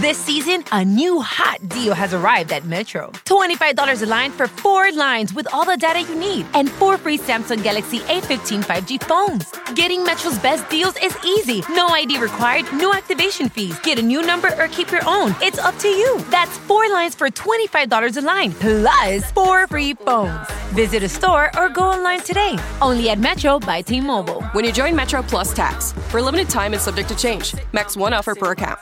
This season, a new hot deal has arrived at Metro. $25 a line for 4 lines with all the data you need and 4 free Samsung Galaxy A15 5G phones. Getting Metro's best deals is easy. No ID required, no activation fees. Get a new number or keep your own. It's up to you. That's 4 lines for $25 a line, plus 4 free phones. Visit a store or go online today. Only at Metro by T-Mobile. When you join Metro Plus Tax. For a limited time and subject to change. Max 1 offer per account.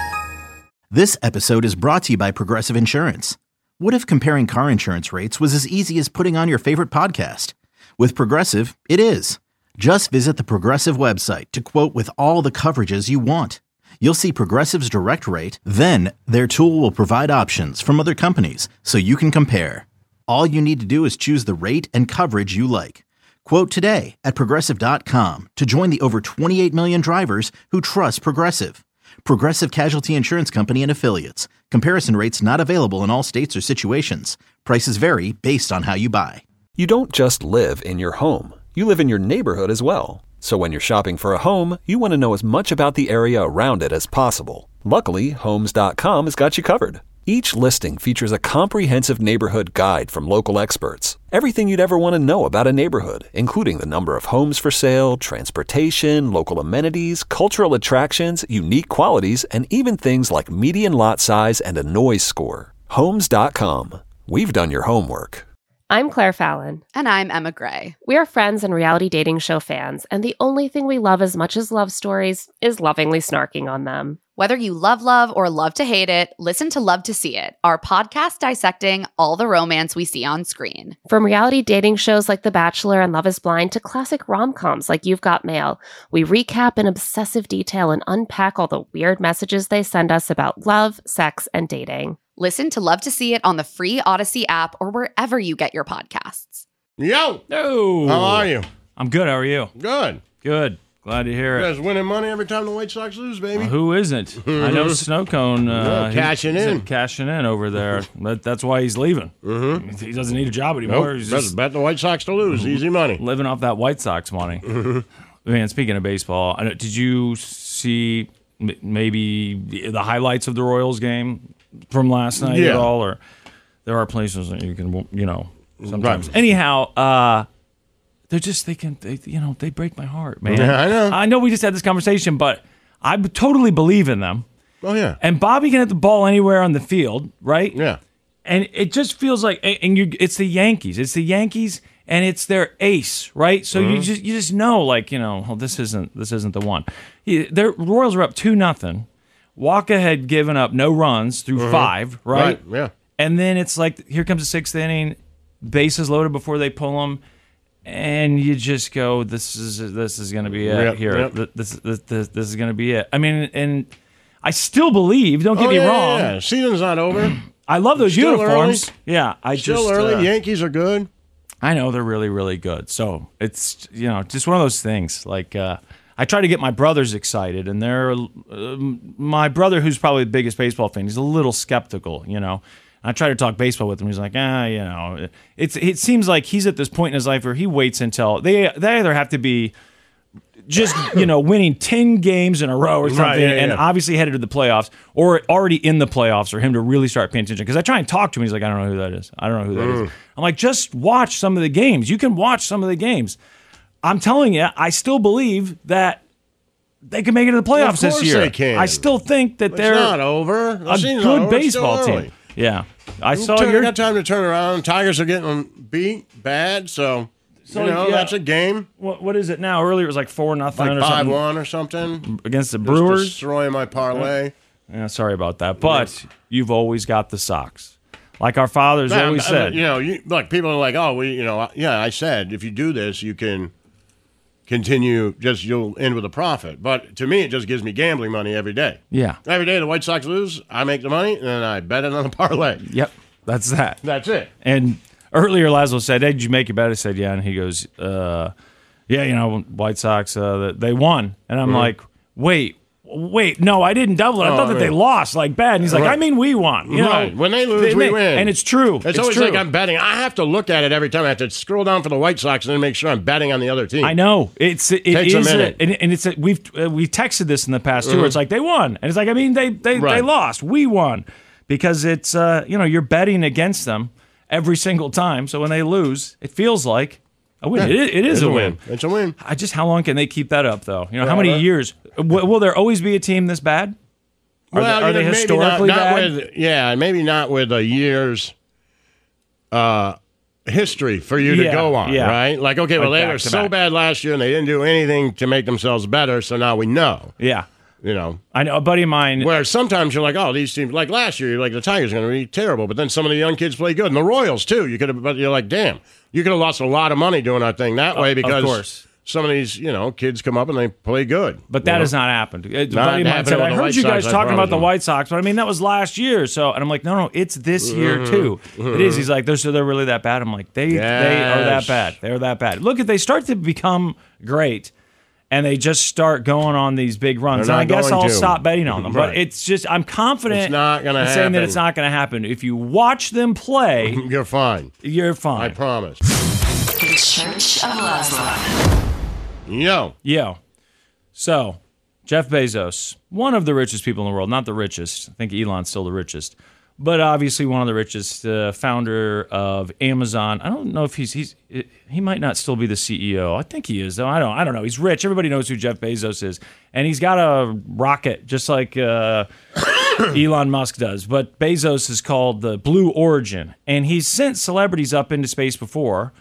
This episode is brought to you by Progressive Insurance. What if comparing car insurance rates was as easy as putting on your favorite podcast? With Progressive, it is. Just visit the Progressive website to quote with all the coverages you want. You'll see Progressive's direct rate, then their tool will provide options from other companies so you can compare. All you need to do is choose the rate and coverage you like. Quote today at Progressive.com to join the over 28 million drivers who trust Progressive. Progressive Casualty Insurance Company and Affiliates. Comparison rates not available in all states or situations. Prices vary based on how you buy. You don't just live in your home. You live in your neighborhood as well. So when you're shopping for a home, you want to know as much about the area around it as possible. Luckily, Homes.com has got you covered. Each listing features a comprehensive neighborhood guide from local experts. Everything you'd ever want to know about a neighborhood, including the number of homes for sale, transportation, local amenities, cultural attractions, unique qualities, and even things like median lot size and a noise score. Homes.com. We've done your homework. I'm Claire Fallon. And I'm Emma Gray. We are friends and reality dating show fans, and the only thing we love as much as love stories is lovingly snarking on them. Whether you love or love to hate it, listen to Love to See It, our podcast dissecting all the romance we see on screen. From reality dating shows like The Bachelor and Love is Blind to classic rom-coms like You've Got Mail, we recap in obsessive detail and unpack all the weird messages they send us about love, sex, and dating. Listen to Love to See It on the free Odyssey app or wherever you get your podcasts. Yo! No! How are you? I'm good. How are you? Good. Good. Glad to hear You it. guys winning money every time the White Sox lose, baby? Who isn't? I know Snow Cone. Cashing in. Cashing in over there. That's why he's leaving. Mm-hmm. He doesn't need a job anymore. Nope. He's Just bet the White Sox to lose. Easy money. living off that White Sox money. Man, speaking of baseball, did you see maybe the highlights of the Royals game from last night at all? Or there are places that you can, sometimes. Right. Anyhow, they break my heart, man. Yeah, I know. We just had this conversation, but I totally believe in them. Oh, yeah. And Bobby can hit the ball anywhere on the field, right? Yeah. And it just feels like, it's the Yankees. It's the Yankees, and it's their ace, right? So you just know, this isn't the one. The Royals are up 2-0. Walker had given up no runs through 5, right? Yeah. And then it's like, here comes the 6th inning, bases loaded before they pull them. And you just go, this is going to be it. Yep, here. yep. This is going to be it. I mean, and I still believe. Don't get me wrong. Yeah. Season's not over. I love those Still uniforms. Early. Yeah, Still early. Yankees are good. I know they're really, really good. So it's just one of those things. Like I try to get my brothers excited, and they're my brother, who's probably the biggest baseball fan. He's a little skeptical, I try to talk baseball with him. He's like, it seems like he's at this point in his life where he waits until they either have to be just, winning 10 games in a row or something, and obviously headed to the playoffs, or already in the playoffs for him to really start paying attention. Because I try and talk to him. He's like, I don't know who that is. I'm like, just watch some of the games. You can watch some of the games. I'm telling you, I still believe that they can make it to the playoffs this year. They can. I still think that they're not over. a good baseball team. Yeah. I saw you got time to turn around. Tigers are getting beat bad, so that's a game. What is it now? Earlier it was like 4-0 Like or 5-1 or something against the Brewers. Destroying my parlay. Yeah, sorry about that. But you've always got the Sox. Like our fathers always said. Look, people are like, I said if you do this, you can continue, you'll end with a profit. But to me, it just gives me gambling money every day. Yeah. Every day the White Sox lose, I make the money, and then I bet it on the parlay. Yep, that's that. That's it. And earlier Laszlo said, hey, did you make your bet? I said, yeah. And he goes, White Sox, they won. And I'm like, wait, wait, no, I didn't double it. I thought that they lost like bad. And he's like, I mean, we won. You know, when they lose, we win. And it's true. It's always true. like I'm betting. I have to look at it every time. I have to scroll down for the White Sox and then make sure I'm betting on the other team. I know. It takes a minute. We've texted this in the past too. Where it's like they won, and it's like, I mean, they lost. We won because it's you're betting against them every single time. So when they lose, it feels like a win. Yeah, it is a win. It's a win. How long can they keep that up though? How many years? Will there always be a team this bad? Are they historically bad? Maybe not with a year's history for you to go on, right? Like, okay, well, they were so bad last year and they didn't do anything to make themselves better, so now we know. Yeah. I know a buddy of mine. Where sometimes you're like, oh, these teams, like last year, you're like, the Tigers are going to be terrible, but then some of the young kids play good, and the Royals too. But you're like, damn, you could have lost a lot of money doing our thing that way because of course. Some of these, kids come up and they play good. But that has not happened. A buddy of mine said, I heard you guys talking about the White Sox, but I mean, that was last year. So, and I'm like, no, it's this year too. It is. He's like, they're really that bad. I'm like, they are that bad. They're that bad. Look, if they start to become great and they just start going on these big runs, and I guess I'll stop betting on them. But it's just, I'm confident in saying that it's not going to happen. If you watch them play, you're fine. You're fine. I promise. The Church of Laszlo. Yo. So, Jeff Bezos, one of the richest people in the world, not the richest. I think Elon's still the richest, but obviously one of the richest, founder of Amazon. I don't know if he might not still be the CEO. I think he is though. I don't know. He's rich. Everybody knows who Jeff Bezos is, and he's got a rocket just like Elon Musk does. But Bezos is called the Blue Origin, and he's sent celebrities up into space before.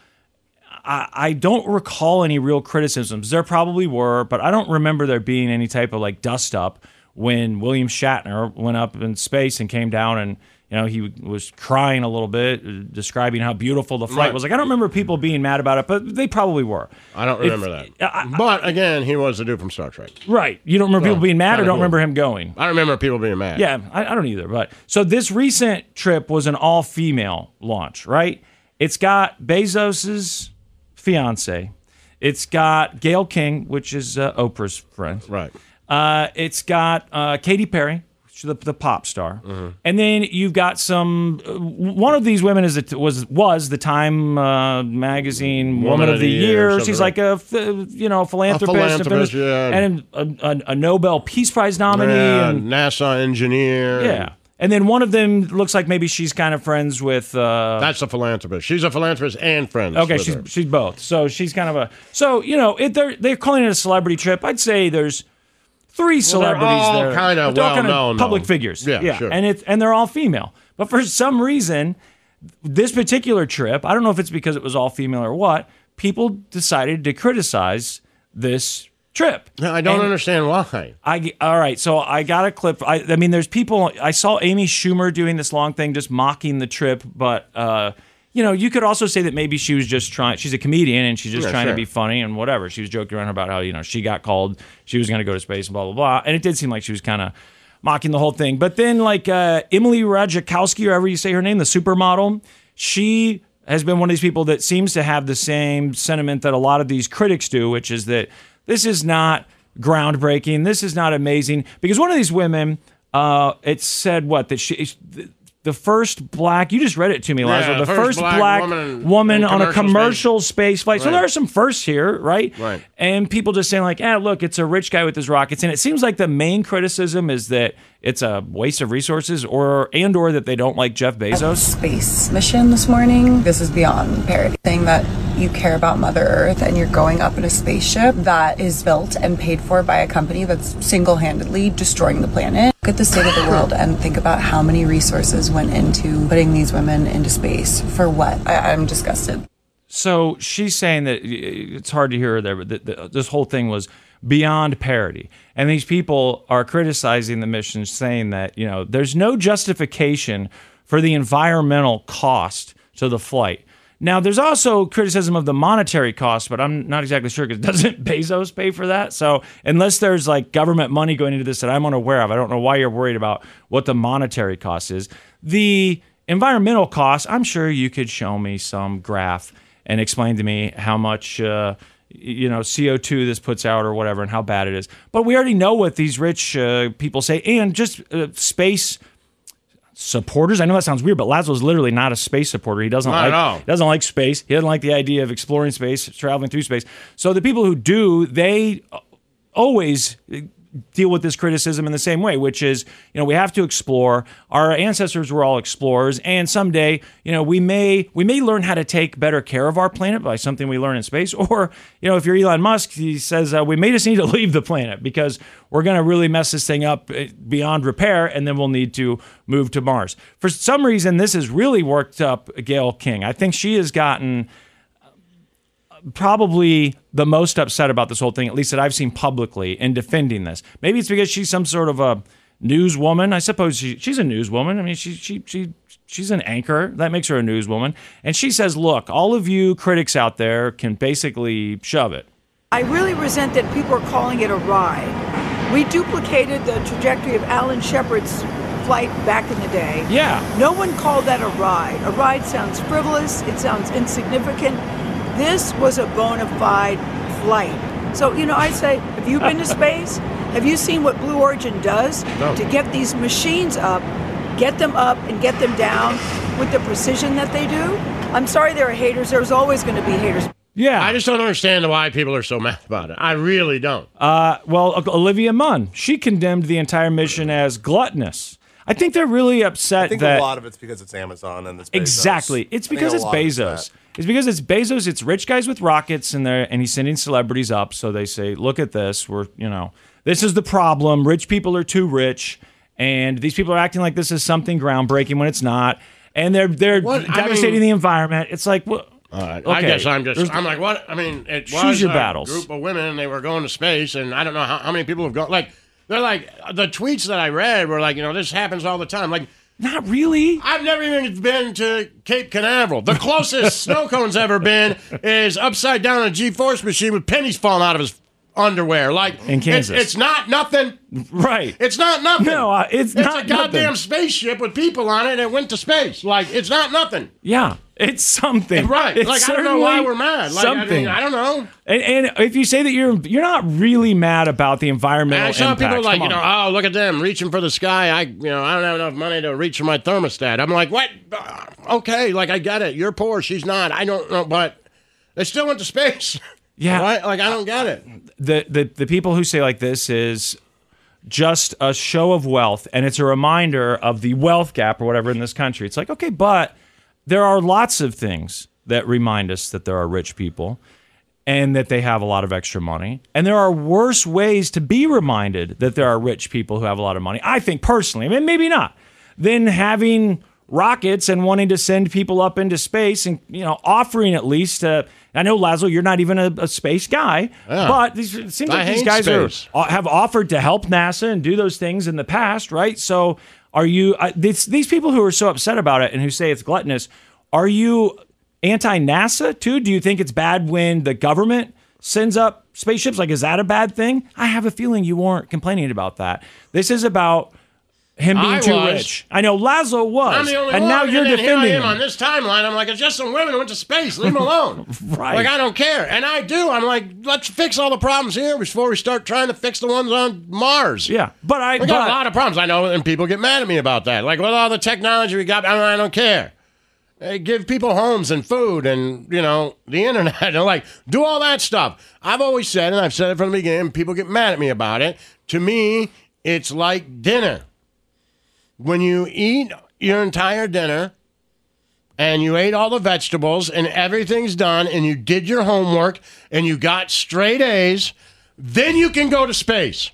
I don't recall any real criticisms. There probably were, but I don't remember there being any type of like dust up when William Shatner went up in space and came down, and he was crying a little bit, describing how beautiful the flight was. Like, I don't remember people being mad about it, but they probably were. I don't remember that. But again, he was the dude from Star Trek. Right. You don't remember people being mad, or don't remember him going? I remember people being mad. Yeah, I don't either. But so this recent trip was an all-female launch, right? It's got Bezos's fiance. It's got Gayle King, which is Oprah's friend. Right. It's got Katy Perry, the pop star, and then you've got some. One of these women was the Time magazine Woman of the Year. She's like a philanthropist, and a Nobel Peace Prize nominee, and NASA engineer. Yeah. And then one of them looks like maybe she's kind of friends with. That's a philanthropist. She's a philanthropist and friends. Okay, she's both. So she's kind of a. So they're calling it a celebrity trip. I'd say there's 3 celebrities there. They're all kind of public figures. Yeah, sure. And they're all female. But for some reason, this particular trip, I don't know if it's because it was all female or what, people decided to criticize this trip. I don't understand why. All right, so I got a clip. I mean, there's people. I saw Amy Schumer doing this long thing, just mocking the trip. But you could also say that maybe she was just trying. She's a comedian and she's just trying to be funny and whatever. She was joking around about how she got called, she was going to go to space and blah blah blah. And it did seem like she was kind of mocking the whole thing. But then Emily Ratajkowski, or however you say her name, the supermodel, she has been one of these people that seems to have the same sentiment that a lot of these critics do, which is that this is not groundbreaking. This is not amazing. Because one of these women, it said that she, the first black, you just read it to me, Laszlo, the first black woman on a commercial space flight. So there are some firsts here, right? Right. And people just saying look, it's a rich guy with his rockets. And it seems like the main criticism is that it's a waste of resources or that they don't like Jeff Bezos. Space mission this morning. This is beyond parody. Saying that you care about Mother Earth and you're going up in a spaceship that is built and paid for by a company that's single-handedly destroying the planet. Look at the state of the world and think about how many resources went into putting these women into space. For what? I'm disgusted. So she's saying that it's hard to hear her there, but this whole thing was beyond parody. And these people are criticizing the mission, saying that, there's no justification for the environmental cost to the flight. Now, there's also criticism of the monetary cost, but I'm not exactly sure because doesn't Bezos pay for that? So unless there's government money going into this that I'm unaware of, I don't know why you're worried about what the monetary cost is. The environmental cost, I'm sure you could show me some graph and explain to me how much CO2 this puts out or whatever and how bad it is. But we already know what these rich people say, and just space supporters. I know that sounds weird, but Laszlo's literally not a space supporter. He doesn't like space. He doesn't like the idea of exploring space, traveling through space. So the people who do, they always deal with this criticism in the same way, which is, we have to explore. Our ancestors were all explorers, and someday, we may learn how to take better care of our planet by something we learn in space. Or, if you're Elon Musk, he says we may just need to leave the planet because we're going to really mess this thing up beyond repair, and then we'll need to move to Mars. For some reason, this has really worked up Gayle King. I think she has gotten probably the most upset about this whole thing, at least that I've seen publicly in defending this. Maybe it's because she's some sort of a newswoman. I suppose she's a newswoman. I mean, she's an anchor. That makes her a newswoman. And she says, look, all of you critics out there can basically shove it. I really resent that people are calling it a ride. We duplicated the trajectory of Alan Shepard's flight back in the day. Yeah. No one called that a ride. A ride sounds frivolous. It sounds insignificant. This was a bona fide flight. So, I say, have you been to space? Have you seen what Blue Origin does to get these machines up, get them up and get them down with the precision that they do? I'm sorry there are haters. There's always going to be haters. Yeah. I just don't understand why people are so mad about it. I really don't. Well, Olivia Munn, she condemned the entire mission as gluttonous. I think they're really upset I think that a lot of it's because it's Amazon and it's Bezos. Exactly. It's because it's Bezos. It's because it's Bezos. It's rich guys with rockets in there, and he's sending celebrities up. So they say, look at this. This is the problem. Rich people are too rich, and these people are acting like this is something groundbreaking when it's not. And they're devastating the environment. It's like, well, all right. Okay. I guess I'm like, what? I mean, it was Choose your a battles. group of women, and they were going to space, and I don't know how many people have gone. Like, they're like, the tweets that I read were like, this happens all the time. Like, not really. I've never even been to Cape Canaveral. The closest snow cone's ever been is upside down on a G-force machine with pennies falling out of his underwear. Like, in Kansas. It's not nothing. Right. It's not nothing. No, it's not a goddamn nothing. spaceship with people on it and it went to space. Like, it's not nothing. Yeah. It's something. Right. It's like, I don't know why we're mad. Like, something. I don't know. And if you say that you're not really mad about the environmental I saw impact, people like, oh, look at them reaching for the sky. I don't have enough money to reach for my thermostat. I'm like, what? Okay, like, I get it. You're poor. She's not. I don't know, but they still went to space. Yeah. Right? Like, I don't get it. The people who say like this is just a show of wealth, and it's a reminder of the wealth gap or whatever in this country. It's like, okay, but there are lots of things that remind us that there are rich people and that they have a lot of extra money. And there are worse ways to be reminded that there are rich people who have a lot of money, I think personally, I mean, maybe not, than having rockets and wanting to send people up into space and, offering at least I know, Laszlo, you're not even a space guy, but it seems like these guys have offered to help NASA and do those things in the past, right? So are you, these people who are so upset about it and who say it's gluttonous, are you anti-NASA too? Do you think it's bad when the government sends up spaceships? Like, is that a bad thing? I have a feeling you weren't complaining about that. This is about him being too rich. I know Laszlo was. I'm the only and one. Now you're and defending here I am him. on this timeline. I'm like, it's just some women who went to space. Leave them alone. Right. Like, I don't care. And I do. I'm like, let's fix all the problems here before we start trying to fix the ones on Mars. Yeah. But we got a lot of problems. I know, and people get mad at me about that. Like, with all the technology we got, I don't care. They give people homes and food and, the internet. And like, do all that stuff. I've always said, and I've said it from the beginning, people get mad at me about it. To me, it's like dinner. When you eat your entire dinner and you ate all the vegetables and everything's done and you did your homework and you got straight A's, then you can go to space.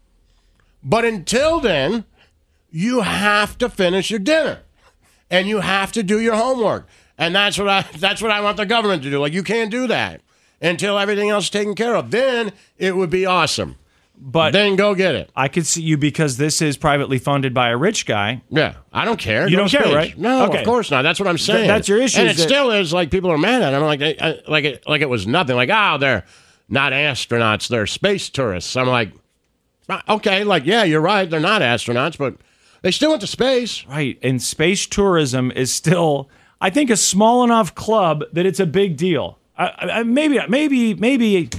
But until then, you have to finish your dinner and you have to do your homework. And that's what I want the government to do. Like, you can't do that until everything else is taken care of. Then it would be awesome. But then go get it. I could see you because this is privately funded by a rich guy. Yeah, I don't care. You don't care, right? No, okay. Of course not. That's what I'm saying. That's your issue. And it still is like people are mad at it. I'm like, it was nothing. Like, they're not astronauts. They're space tourists. I'm like, okay, like, yeah, you're right. They're not astronauts, but they still went to space. Right. And space tourism is still, I think, a small enough club that it's a big deal. Maybe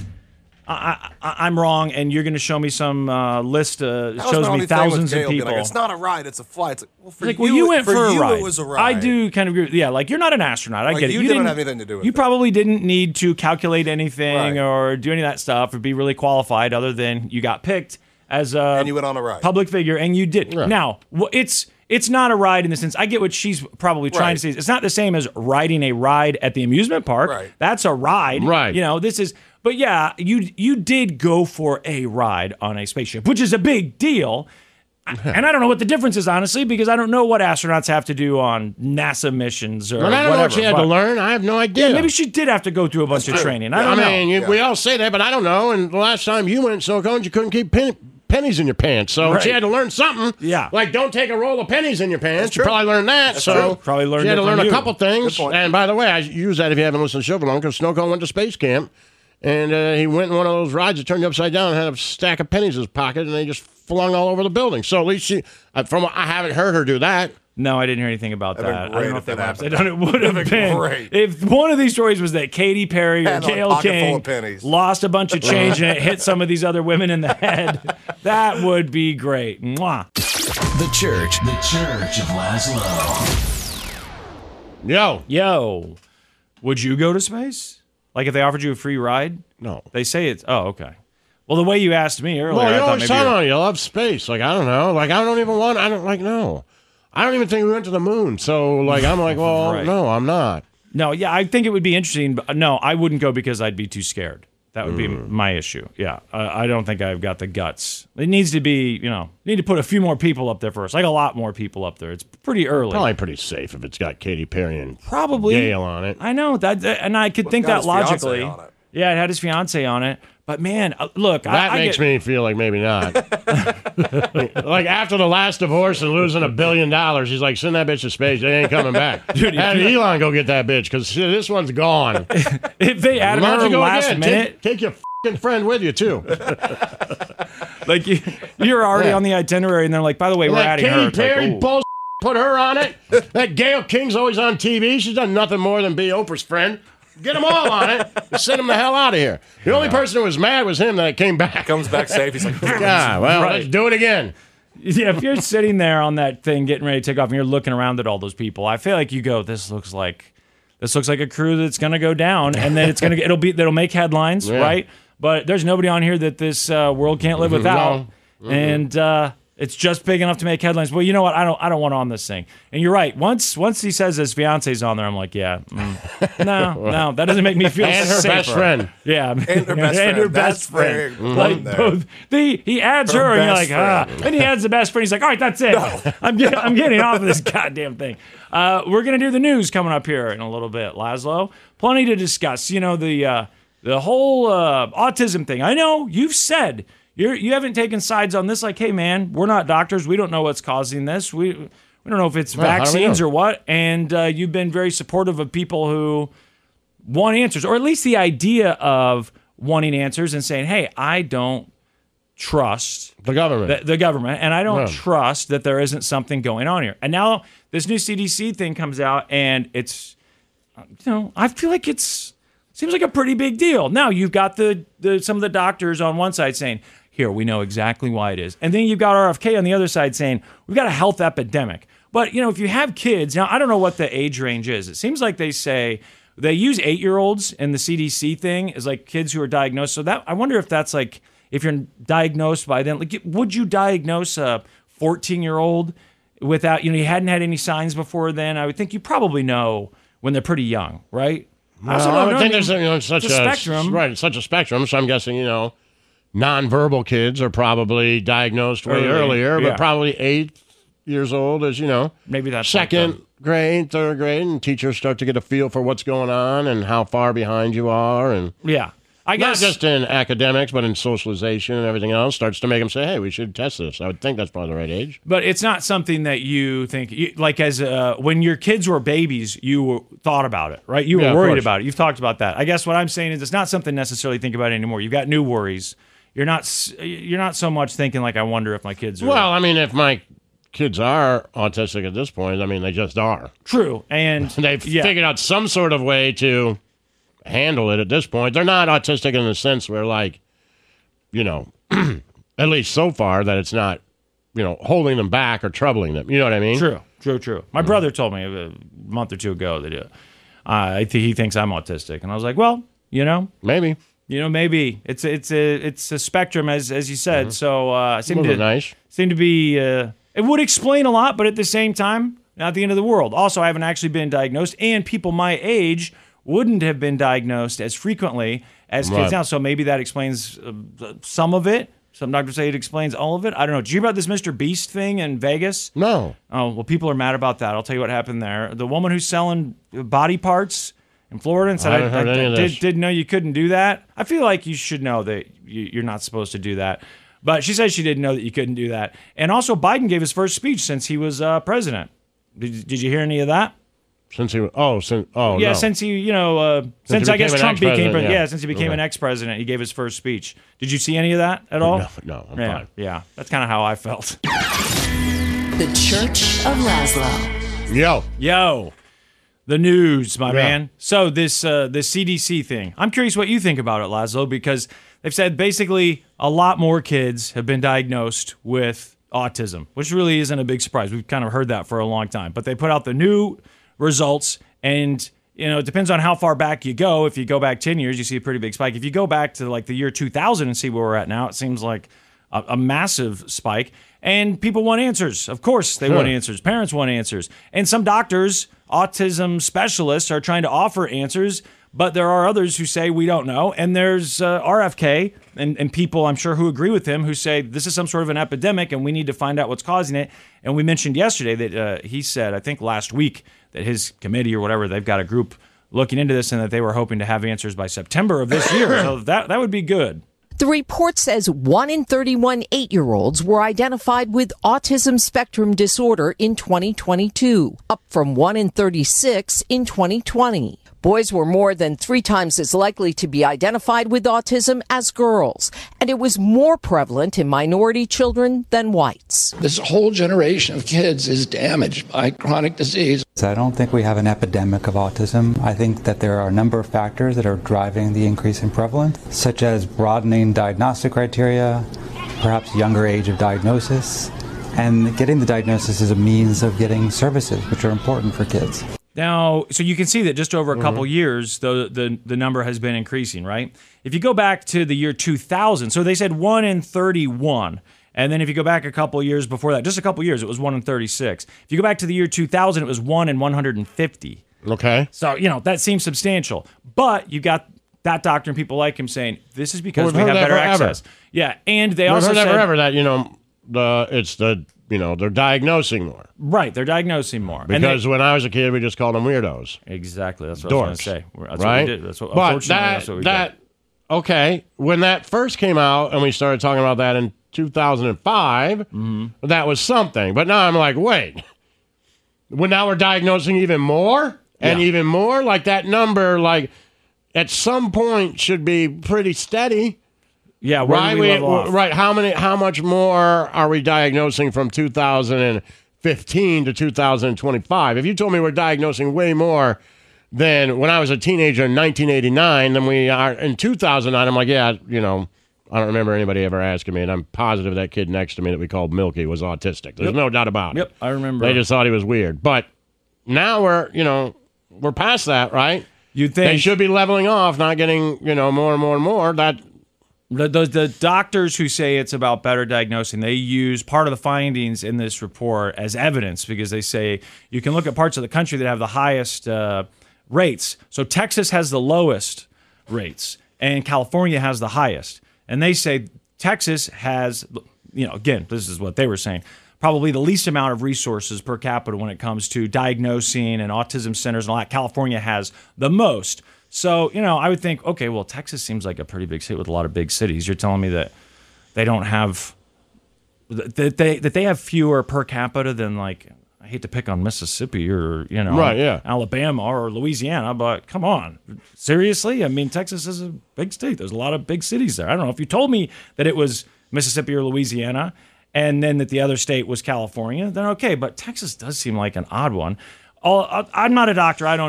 I'm wrong, and you're going to show me some list shows me thousands of people. Like, it's not a ride; it's a flight. It's like, well, for like, you, well, you went for a ride. It was a ride. I do kind of agree. Yeah, like you're not an astronaut. I Like, get it. you didn't have anything to do with You it. probably didn't need to calculate anything Right. or do any of that stuff or be really qualified, other than you got picked as a And you went on a ride. public figure, and you did. Right. Now, it's not a ride in the sense. I get what she's probably trying to Right. say. It's not the same as riding a ride at the amusement park. Right. That's a ride. Right. You know, this is. But yeah, you did go for a ride on a spaceship, which is a big deal. And I don't know what the difference is, honestly, because I don't know what astronauts have to do on NASA missions or Well, I don't whatever. know what she had to learn. I have no idea. Yeah, maybe she did have to go through a bunch of training. I don't know. mean, we all say that, but I don't know. And the last time you went snow cones, you couldn't keep pennies in your pants. So Right. she had to learn something. Yeah. Like, don't take a roll of pennies in your pants. You true. probably learned that. That's so true. Probably learned she had it to learn from a you. couple things. Good point. And by the way, I use that if you haven't listened to the show for long, because Snow Cone went to space camp. And he went in one of those rides that turned you upside down and had a stack of pennies in his pocket, and they just flung all over the building. So at least she, I haven't heard her do that. No, I didn't hear anything about That'd that. been I don't great know if if they that went. happened. It would have That'd been great. if one of these stories was that Katy Perry or Had a Gayle pocket full King of pennies. lost a bunch of change and it hit some of these other women in the head. That would be great. Mwah. The Church of Laszlo. Yo, would you go to space? Like if they offered you a free ride? No. They say it's. Oh, okay. Well, the way you asked me earlier, Well, I you thought always maybe tell you're- me you love space. Like, I don't know. Like, I don't even want. I don't like. No, I don't even think we went to the moon. So, like, I'm like, well, Right. no, I'm not. No, yeah, I think it would be interesting, but no, I wouldn't go because I'd be too scared. That would be my issue. Yeah, I don't think I've got the guts. It needs to be, need to put a few more people up there first, like a lot more people up there. It's pretty early. Probably pretty safe if it's got Katy Perry and Probably Gayle on it. I know that, and I could think got that his fiancé logically. on it. Yeah, it had his fiance on it. But man, look, That makes me feel like maybe not. Like after the last divorce and losing $1 billion, he's like, send that bitch to space. They ain't coming back. Dude, Have Elon go get that bitch because this one's gone. If they added Why don't her you go last again? minute, Take your f***ing friend with you too. like you're already on the itinerary, and they're like, by the way, we're that adding her. Katy It's like, Perry ooh. bullshit. Put her on it. That Gayle King's always on TV. She's done nothing more than be Oprah's friend. Get them all on it and send them the hell out of here. The only person who was mad was him that came back. Comes back safe. He's like, Yeah, well, Right. let's do it again. Yeah, if you're sitting there on that thing getting ready to take off and you're looking around at all those people, I feel like you go, this looks like a crew that's going to go down, and then it'll make headlines, Yeah. right? But there's nobody on here that this world can't live without, No. and it's just big enough to make headlines. Well, you know what? I don't want on this thing. And you're right. Once he says his fiance's on there, I'm like, yeah, no, that doesn't make me feel And her safer. best friend. Yeah, And her best and her friend. best That's friend. very Like important there. both. He adds her, and you're like, best friend. Then he adds the best friend. He's like, all right, that's it. I'm getting off of this goddamn thing. We're gonna do the news coming up here in a little bit, Laszlo. Plenty to discuss. You know, the whole autism thing. I know you've said you haven't taken sides on this. Like, hey man, we're not doctors. We don't know what's causing this. We don't know if it's Well, how do we vaccines know? or what. And you've been very supportive of people who want answers, or at least the idea of wanting answers and saying, hey, I don't trust The government. the government, and I don't No. trust that there isn't something going on here. And now this new CDC thing comes out, and it's, I feel like seems like a pretty big deal. Now you've got the some of the doctors on one side saying, here, we know exactly why it is. And then you've got RFK on the other side saying, we've got a health epidemic. But, if you have kids, now I don't know what the age range is. It seems like they say they use 8-year-olds in the CDC thing as like kids who are diagnosed. So that I wonder if that's like, if you're diagnosed by then, like, would you diagnose a 14-year-old without, you hadn't had any signs before then? I would think you probably know when they're pretty young, right? I would think there's such it's a spectrum. Right, it's such a spectrum. So I'm guessing, nonverbal kids are probably diagnosed way earlier, yeah. but probably 8 years old is, Maybe that's second grade, third grade, and teachers start to get a feel for what's going on and how far behind you are. And Yeah. I not guess just in academics, but in socialization and everything else, starts to make them say, hey, we should test this. I would think that's probably the right age. But it's not something that you think, like as when your kids were babies, you thought about it, right? You were Yeah, of worried course. about it. You've talked about that. I guess what I'm saying is it's not something necessarily to think about anymore. You've got new worries. You're not so much thinking like, I wonder if my kids are. Well, I mean, if my kids are autistic at this point, I mean, they just are. True. And They've figured out some sort of way to handle it at this point. They're not autistic in the sense where, like, you know, at least so far, that it's not, you know, holding them back or troubling them. You know what I mean? True. My brother told me a month or two ago that he thinks I'm autistic, and I was like, well, you know, maybe. Maybe it's a spectrum, as you said. So nice. Seem to be it would explain a lot, but at the same time, not the end of the world. Also, I haven't actually been diagnosed, and people my age wouldn't have been diagnosed as frequently as kids now. So maybe that explains some of it. Some doctors say it explains all of it. I don't know. Did you hear about this Mr. Beast thing in Vegas? No. Oh, well, people are mad about that. I'll tell you what happened there. The woman who's selling body parts in Florida and said, I didn't know you couldn't do that. I feel like you should know that you're not supposed to do that. But she said she didn't know that you couldn't do that. And also, Biden gave his first speech since he was president. Did you hear any of that? Since he since he since I guess Trump became president. Since he became an ex-president, he gave his first speech. Did you see any of that at all? No, I'm fine. Yeah, that's kind of how I felt. The Church of Laszlo. Yo. The news, my man. So this CDC thing. I'm curious what you think about it, Laszlo, because they've said basically a lot more kids have been diagnosed with autism, which really isn't a big surprise. We've kind of heard that for a long time. But they put out the new results, and it depends on how far back you go. If you go back 10 years, you see a pretty big spike. If you go back to like the year 2000 and see where we're at now, it seems like a massive spike. And people want answers. Of course they want answers. Parents want answers. And some doctors, autism specialists, are trying to offer answers, but there are others who say we don't know. And there's RFK and people, I'm sure, who agree with him, who say this is some sort of an epidemic and we need to find out what's causing it. And we mentioned yesterday that he said, I think last week, that his committee or whatever, they've got a group looking into this and that they were hoping to have answers by September of this year. So that would be good. The report says 1 in 31 8-year-olds were identified with autism spectrum disorder in 2022, up from 1 in 36 in 2020. Boys were more than 3 times as likely to be identified with autism as girls, and it was more prevalent in minority children than whites. This whole generation of kids is damaged by chronic disease. I don't think we have an epidemic of autism. I think that there are a number of factors that are driving the increase in prevalence, such as broadening diagnostic criteria, perhaps younger age of diagnosis, and getting the diagnosis is a means of getting services, which are important for kids. Now, so you can see that just over a couple years, the number has been increasing, right? If you go back to the year 2000, so they said 1 in 31. And then if you go back a couple years before that, just a couple years, it was 1 in 36. If you go back to the year 2000, it was 1 in 150. Okay. So, that seems substantial. But you got that doctor and people like him saying, this is because we have better access. Yeah, and they also said... forever that, they're diagnosing more. Right, they're diagnosing more. Because when I was a kid, we just called them weirdos. Exactly, that's what I was going to say. That's right? what we did. That's what we did. Okay, when that first came out and we started talking about that in 2005, that was something. But now I'm like, wait. Now we're diagnosing even more? And even more? Like that number, like, at some point should be pretty steady. Yeah, where do we level off? Right. How much more are we diagnosing from 2015 to 2025? If you told me we're diagnosing way more than when I was a teenager in 1989 than we are in 2009, I'm like, I don't remember anybody ever asking me, and I'm positive that kid next to me that we called Milky was autistic. There's no doubt about it. Yep, I remember. They just thought he was weird. But now we're past that, right? You'd think they should be leveling off, not getting, more and more and more. The doctors who say it's about better diagnosing, they use part of the findings in this report as evidence because they say you can look at parts of the country that have the highest rates. So Texas has the lowest rates and California has the highest. And they say Texas has, again, this is what they were saying, probably the least amount of resources per capita when it comes to diagnosing and autism centers and all that. California has the most. So, I would think, okay, well, Texas seems like a pretty big state with a lot of big cities. You're telling me that they don't have, that they have fewer per capita than, like, I hate to pick on Mississippi or, right, yeah. Alabama or Louisiana, but come on. Seriously? I mean, Texas is a big state. There's a lot of big cities there. I don't know. If you told me that it was Mississippi or Louisiana and then that the other state was California, then okay. But Texas does seem like an odd one. I'm not a doctor. I don't know.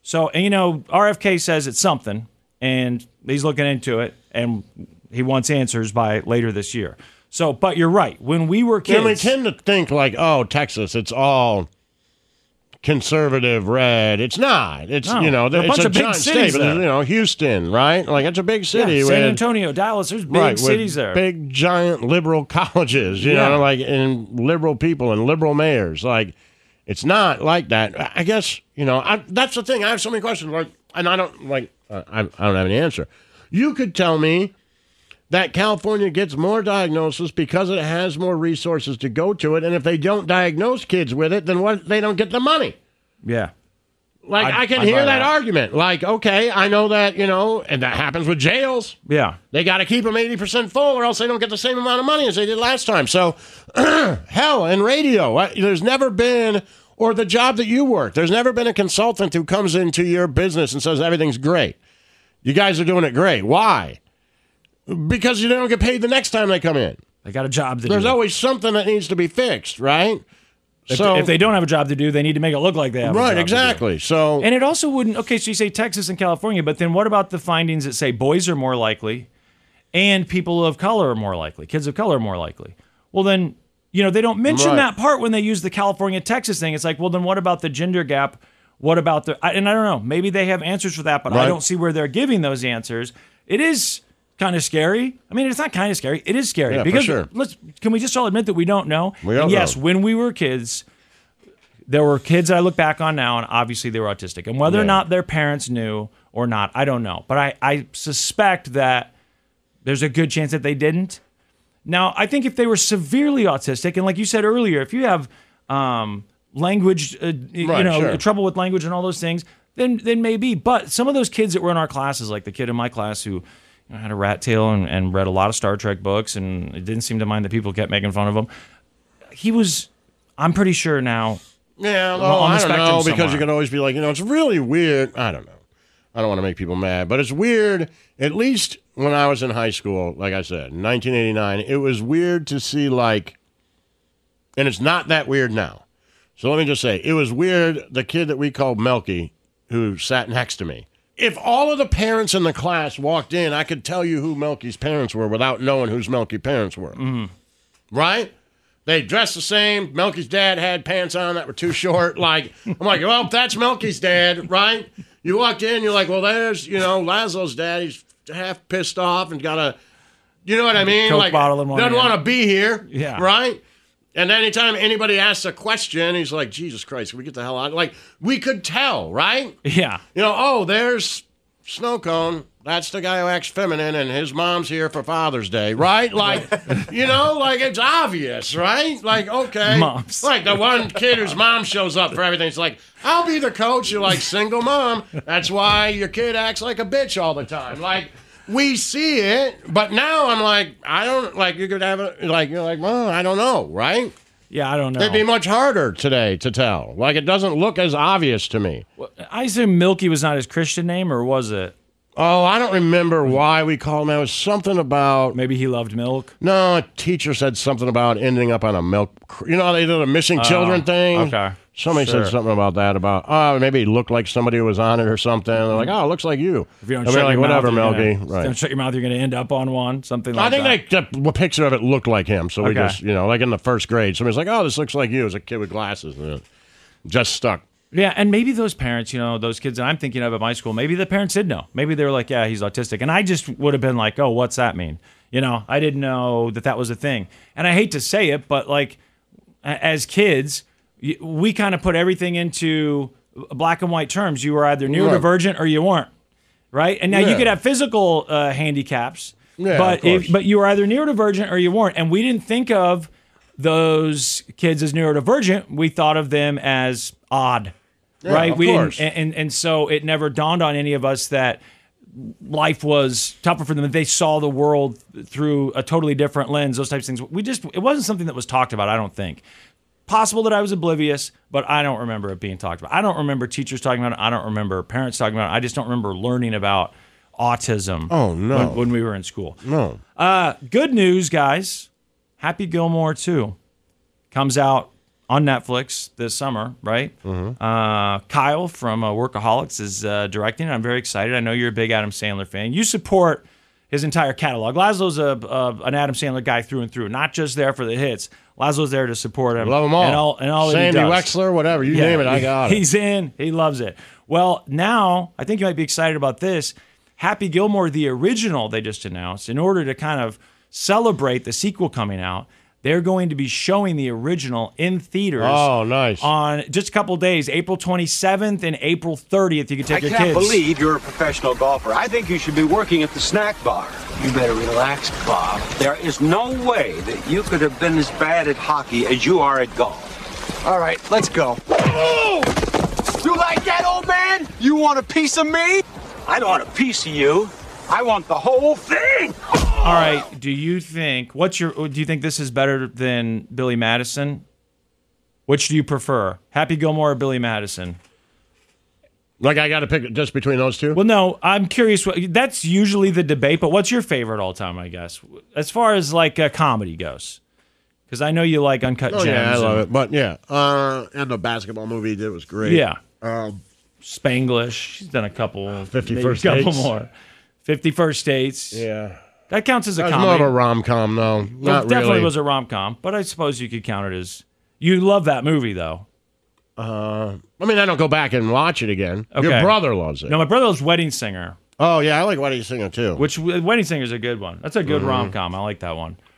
So, and RFK says it's something, and he's looking into it, and he wants answers by later this year. So, but you're right. When we were kids, we tend to think like, oh, Texas, it's all conservative red. It's not. It's it's a giant state. But Houston, right? Like it's a big city. San Antonio, Dallas. There's big cities there. Big giant liberal colleges. You know, like and liberal people and liberal mayors. Like it's not like that. I guess that's the thing. I have so many questions. Like, and I don't I don't have any answer. You could tell me that California gets more diagnosis because it has more resources to go to it, and if they don't diagnose kids with it, then what? They don't get the money. Yeah. Like, I can hear that argument. Like, okay, I know that, and that happens with jails. Yeah. They got to keep them 80% full or else they don't get the same amount of money as they did last time. So, hell, in radio, there's never been, or the job that you work, there's never been a consultant who comes into your business and says everything's great. You guys are doing it great. Why? Because you don't get paid the next time they come in. They got a job to do. There's always something that needs to be fixed, right? If they don't have a job to do, they need to make it look like they have a job. Right, exactly. So, and it also wouldn't. Okay, so you say Texas and California, but then what about the findings that say boys are more likely, and people of color are more likely, kids of color are more likely? Well, then they don't mention that part when they use the California Texas thing. It's like, well, then what about the gender gap? What about and I don't know. Maybe they have answers for that, but I don't see where they're giving those answers. It is kind of scary. I mean, it's not kind of scary. It is scary. Yeah, because for sure. Can we just all admit that we don't know? We don't yes, know. when we were kids, there were kids that I look back on now, and obviously they were autistic. And whether or not their parents knew or not, I don't know. But I suspect that there's a good chance that they didn't. Now, I think if they were severely autistic, and like you said earlier, if you have language, trouble with language and all those things, then maybe. But some of those kids that were in our classes, like the kid in my class who had a rat tail and read a lot of Star Trek books, and it didn't seem to mind that people kept making fun of him. He was, I'm pretty sure now. Yeah, well, I don't know, because you can always be like, it's really weird. I don't know. I don't want to make people mad, but it's weird. At least when I was in high school, like I said, in 1989, it was weird to see and it's not that weird now. So let me just say, it was weird, the kid that we called Melky, who sat next to me. If all of the parents in the class walked in, I could tell you who Melky's parents were without knowing whose Melky's parents were. Mm-hmm. Right? They dressed the same. Melky's dad had pants on that were too short. I'm like, well, that's Melky's dad, right? You walked in, you're like, well, there's, Laszlo's dad. He's half pissed off and got a, you know what I mean? Coke bottle in one doesn't hand. want to be here, yeah, right? And anytime anybody asks a question, he's like, Jesus Christ, can we get the hell out? Like, we could tell, right? Yeah. There's Snow Cone. That's the guy who acts feminine, and his mom's here for Father's Day, right? Like, it's obvious, right? Like, okay. Moms. Like, the one kid whose mom shows up for everything. It's like, I'll be the coach. You're like, single mom. That's why your kid acts like a bitch all the time. Like, we see it, but now I'm like, I don't, like, you could have it, like, you're like, well, I don't know, right? Yeah, I don't know. It'd be much harder today to tell. Like, it doesn't look as obvious to me. Well, I assume Milky was not his Christian name, or was it? Oh, I don't remember why we called him. It was something about... Maybe he loved milk? No, a teacher said something about ending up on a milk... You know how they did a missing children thing? Okay. Somebody said something about that, maybe he looked like somebody who was on it or something. They're like, it looks like you. If you don't shut shut your whatever, mouth, Melky. If you don't shut your mouth, you're going to end up on one, something like that. I think the picture of it looked like him, so we just, like in the first grade, somebody's like, this looks like you. It was a kid with glasses. And just stuck. Yeah, and maybe those parents, those kids that I'm thinking of at my school, maybe the parents did know. Maybe they were like, yeah, he's autistic. And I just would have been like, oh, what's that mean? I didn't know that was a thing. And I hate to say it, but like as kids, we kind of put everything into black and white terms. You were either neurodivergent or you weren't, right? And now you could have physical handicaps, but you were either neurodivergent or you weren't. And we didn't think of those kids as neurodivergent. We thought of them as odd, right? Of course. And so it never dawned on any of us that life was tougher for them, that they saw the world through a totally different lens, those types of things. It wasn't something that was talked about, I don't think. Possible that I was oblivious, but I don't remember it being talked about. I don't remember teachers talking about it. I don't remember parents talking about it. I just don't remember learning about autism when we were in school. No. Good news, guys. Happy Gilmore 2 comes out on Netflix this summer, right? Kyle from Workaholics is directing it. I'm very excited. I know you're a big Adam Sandler fan. You support his entire catalog. Laszlo's an Adam Sandler guy through and through, not just there for the hits. Laszlo's there to support him. Love them all. And all Sandy that he does. Wexler, whatever. You name it, I got it. He's in. He loves it. Well, now, I think you might be excited about this. Happy Gilmore, the original they just announced, in order to kind of celebrate the sequel coming out, they're going to be showing the original in theaters. Oh, nice. On just a couple of days, April 27th and April 30th. You can take your kids. I can't believe you're a professional golfer. I think you should be working at the snack bar. You better relax, Bob. There is no way that you could have been as bad at hockey as you are at golf. All right, let's go. Oh! You like that, old man? You want a piece of me? I don't want a piece of you. I want the whole thing. All right. Do you think do you think this is better than Billy Madison? Which do you prefer, Happy Gilmore or Billy Madison? Like I got to pick just between those two? Well, no. I'm curious. That's usually the debate. But what's your favorite all time? I guess as far as like comedy goes, because I know you like Uncut Gems. Yeah, I love it. But yeah, and the basketball movie he did was great. Yeah. Spanglish. She's done a couple. 50 First Dates. Couple more. 50 First Dates. Yeah. That counts as a That was comedy. more of a rom-com, though. Not Definitely really. was a rom-com, but I suppose you could count it as... You love that movie, though. I mean, I don't go back and watch it again. Okay. Your brother loves it. No, my brother loves Wedding Singer. Oh, yeah, I like Wedding Singer, too. Which, Wedding Singer's a good one. That's a good rom-com. I like that one.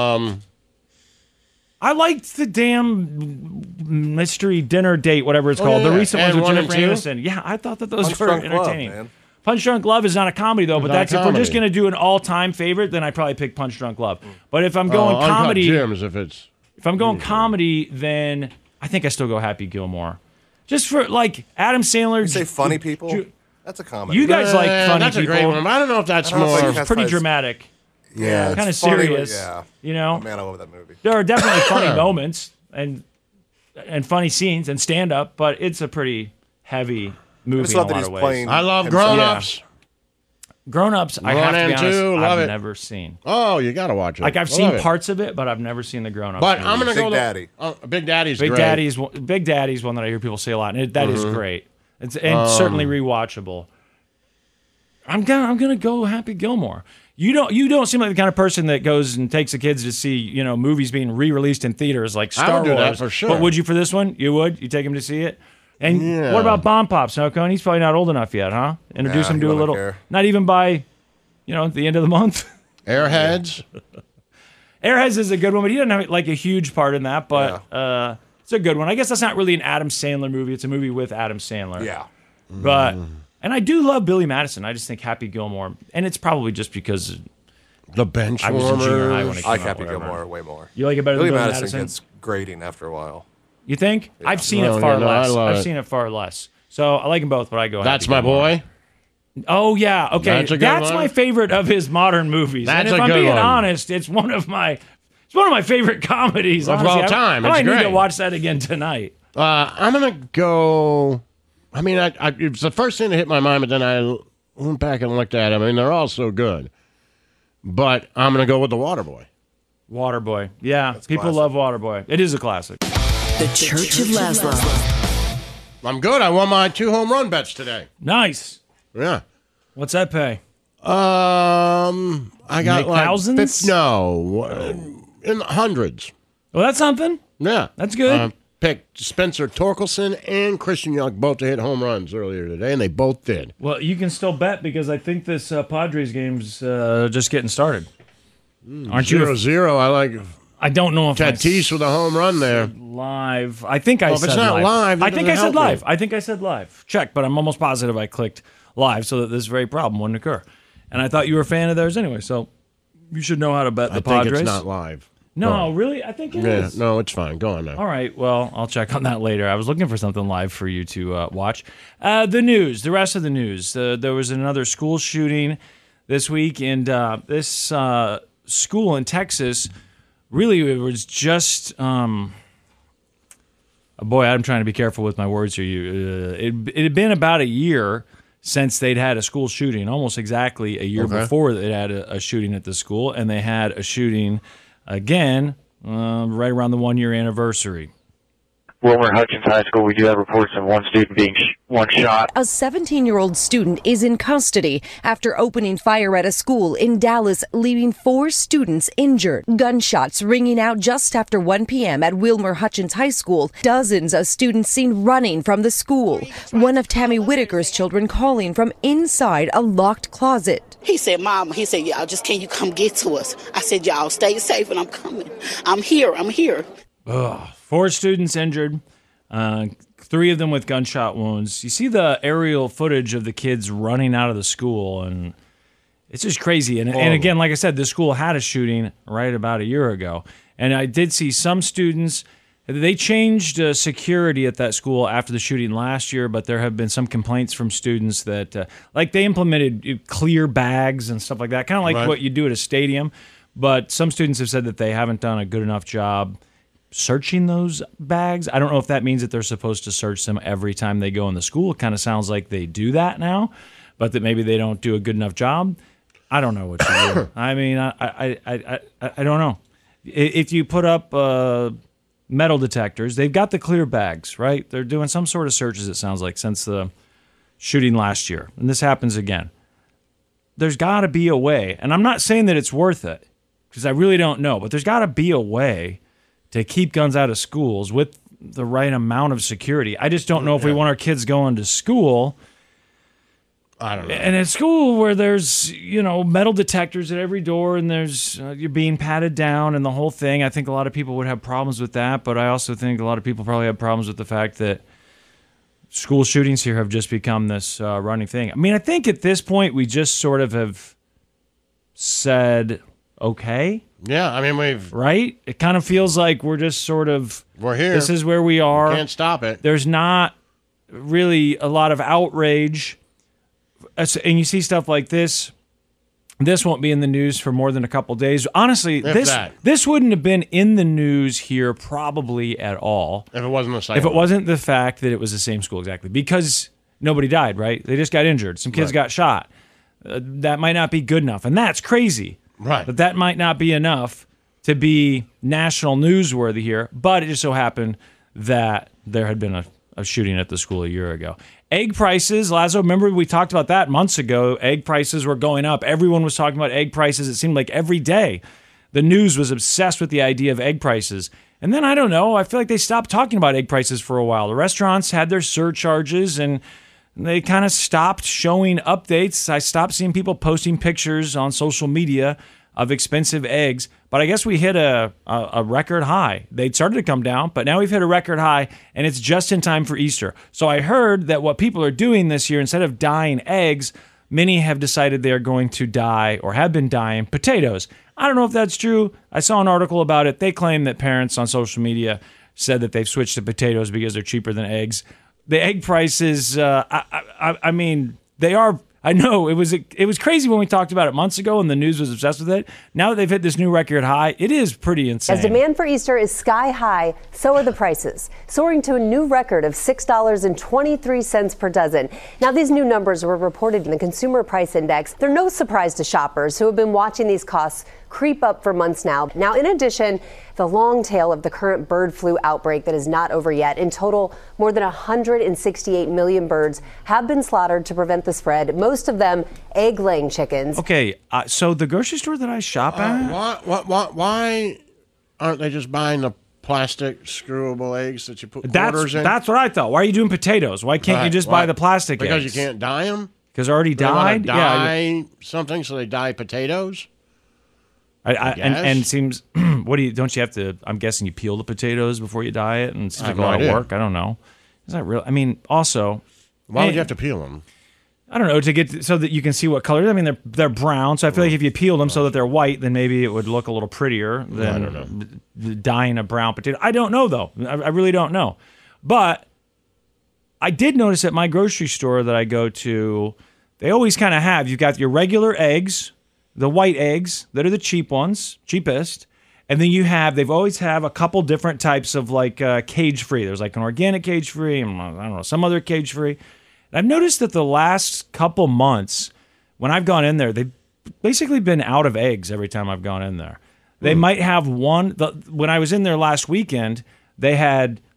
I liked the damn mystery dinner date, whatever it's called. yeah. The recent And ones with 1 and Jennifer 2? Aniston. Yeah, I thought that those Punch were Drunk Love, entertaining. man. Punch Drunk Love is not a comedy, though, but It's not that's a if we're just comedy. going to do an all-time favorite, then I'd probably pick Punch Drunk Love. But if I'm going comedy... Uncut Gems, if it's... If I'm going comedy, then I think I still go Happy Gilmore. Just for, like, Adam Sandler... You say funny people? That's a comedy. You guys like funny that's people. a great one. I don't know if that's I don't know if more... I can It's pretty classify as- dramatic. Yeah, Kind of it's funny, but serious. yeah. You know? Man, I love that movie. There are definitely funny moments and funny scenes and stand-up, but it's a pretty heavy movie just in a love that lot he's of ways. playing- I love himself. Grown-Ups. Grown-Ups, I One have to be and honest, two, love I've it. never seen. Oh, you got to watch it. Like, I've Love seen it. parts of it, but I've never seen the Grown-Ups But I'm going to movies. go... Daddy. Big Daddy's Big great. Big Daddy's one that I hear people say a lot, and that is great. It's certainly rewatchable. I'm gonna go Happy Gilmore. You don't seem like the kind of person that goes and takes the kids to see movies being re-released in theaters like Star I would do Wars. that for sure. But would you for this one? You would? You take him to see it? And Yeah. what about Bomb Pop, Snowcone? He's probably not old enough yet, huh? Introduce Nah, him he to a wouldn't little. care. Not even by, the end of the month. Airheads. Airheads is a good one, but he doesn't have like a huge part in that. But it's a good one. I guess that's not really an Adam Sandler movie. It's a movie with Adam Sandler. Yeah. But and I do love Billy Madison. I just think Happy Gilmore, and it's probably just because The Bench I was in junior high when it Warmers. came I like out, Happy whatever. Gilmore way more. You like it better Billy than Billy Madison Madison? gets grating after a while. You think? I've seen No, it far yeah, no, I less. love I've it. seen it far less. So I like them both, but I go. That's Happy my Gilmore. boy. Oh yeah, okay. That's a good That's one. my favorite of his modern movies. That's and if a I'm good being one. honest, it's one of my favorite comedies Of honestly. all time. I might It's need to great. watch that again tonight. I'm going to go... I mean, it was the first thing that hit my mind, but then I went back and looked at them. I mean, they're all so good. But I'm going to go with The Waterboy. Waterboy. Yeah, people classic. love Waterboy. It is a classic. The Church of Laszlo. I'm good. I won my 2 home run bets today. Nice. Yeah. What's that pay? I got Make like thousands? in the hundreds. Well, that's something. Yeah, That's good. Picked Spencer Torkelson and Christian Young both to hit home runs earlier today, and they both did. Well, you can still bet because I think this Padres game's just getting started. Aren't you? 0-0. I like I don't know if I Tatis with a home run there. live. I think I Well, if said it's not live, that I think I doesn't said help live. me. I think I said live. Check, but I'm almost positive I clicked live so that this very problem wouldn't occur. And I thought you were a fan of theirs anyway, so you should know how to bet the I think Padres. it's not live. No, really? I think it Yeah, is. no, it's fine. Go on now. All right. Well, I'll check on that later. I was looking for something live for you to watch. The news, the rest of the news. There was another school shooting this week, and this school in Texas, really, it was just. Boy, I'm trying to be careful with my words here. It had been about a year since they'd had a school shooting, almost exactly a year before they had a shooting at the school, and they had a shooting again right around the 1 year anniversary. Wilmer Hutchins High School, we do have reports of one student being one shot. A 17-year-old student is in custody after opening fire at a school in Dallas, leaving 4 students injured. Gunshots ringing out just after 1 p.m. at Wilmer Hutchins High School. Dozens of students seen running from the school. One of Tammy Whitaker's children calling from inside a locked closet. He said, Mom, he said, y'all, just can you come get to us? I said, y'all, stay safe, and I'm coming. I'm here. Ugh. 4 students injured, 3 of them with gunshot wounds. You see the aerial footage of the kids running out of the school, and it's just crazy. And again, like I said, this school had a shooting right about a year ago. And I did see some students, they changed security at that school after the shooting last year, but there have been some complaints from students that, like, they implemented clear bags and stuff like that, kind of like what you do at a stadium. But some students have said that they haven't done a good enough job searching those bags. I don't know if that means that they're supposed to search them every time they go in the school. It kind of sounds like they do that now, but that maybe they don't do a good enough job. I don't know what to do. I mean, I don't know. If you put up metal detectors, they've got the clear bags, right? They're doing some sort of searches, it sounds like, since the shooting last year. And this happens again. There's got to be a way, and I'm not saying that it's worth it, because I really don't know, but there's got to be a way to keep guns out of schools with the right amount of security. I just don't know if we want our kids going to school. I don't know. And at school where there's, metal detectors at every door, and there's you're being patted down and the whole thing. I think a lot of people would have problems with that, but I also think a lot of people probably have problems with the fact that school shootings here have just become this running thing. I mean, I think at this point we just sort of have said, okay. Yeah, I mean, right? It kind of feels like we're just sort of... We're here. This is where we are. We can't stop it. There's not really a lot of outrage. And you see stuff like this. This won't be in the news for more than a couple days. Honestly, this wouldn't have been in the news here probably at all. If it wasn't the same. If it wasn't the fact that it was the same school, exactly. Because nobody died, right? They just got injured. Some kids got shot. That might not be good enough. And that's crazy. Right. But that might not be enough to be national newsworthy here. But it just so happened that there had been a shooting at the school a year ago. Egg prices, Lazo, remember we talked about that months ago. Egg prices were going up. Everyone was talking about egg prices. It seemed like every day the news was obsessed with the idea of egg prices. And then, I don't know, I feel like they stopped talking about egg prices for a while. The restaurants had their surcharges, and they kind of stopped showing updates. I stopped seeing people posting pictures on social media of expensive eggs. But I guess we hit a record high. They'd started to come down, but now we've hit a record high, and it's just in time for Easter. So I heard that what people are doing this year, instead of dyeing eggs, many have decided they are going to dye, or have been dyeing, potatoes. I don't know if that's true. I saw an article about it. They claim that parents on social media said that they've switched to potatoes because they're cheaper than eggs. The egg prices, I mean, they are... I know, it was crazy when we talked about it months ago and the news was obsessed with it. Now that they've hit this new record high, it is pretty insane. As demand for Easter is sky high, so are the prices, soaring to a new record of $6.23 per dozen. Now, these new numbers were reported in the Consumer Price Index. They're no surprise to shoppers who have been watching these costs creep up for months now. Now, in addition, the long tail of the current bird flu outbreak that is not over yet. In total, more than 168 million birds have been slaughtered to prevent the spread, most of them egg-laying chickens. Okay, so the grocery store that I shop at... Why aren't they just buying the plastic screwable eggs that you put quarters in? That's what I thought. Why are you doing potatoes? Why can't you just buy the plastic eggs? Because you can't dye them? Because they're already dyed? Dye something, so they dye potatoes? And it seems, don't you have to, I'm guessing you peel the potatoes before you dye it, and it seems like a lot of work. I don't know. Is that real? I mean, also... Why would you have to peel them? I don't know, so that you can see what color. I mean, they're brown, so I feel like if you peeled them so that they're white, then maybe it would look a little prettier than dyeing a brown potato. I don't know, though. I really don't know. But I did notice at my grocery store that I go to, they always kind of have, you've got your regular eggs, the white eggs that are the cheapest, and then they've always have a couple different types of like cage-free. There's like an organic cage-free, and I don't know, some other cage-free. And I've noticed that the last couple months, when I've gone in there, they've basically been out of eggs every time I've gone in there. They might have one. When I was in there last weekend, they had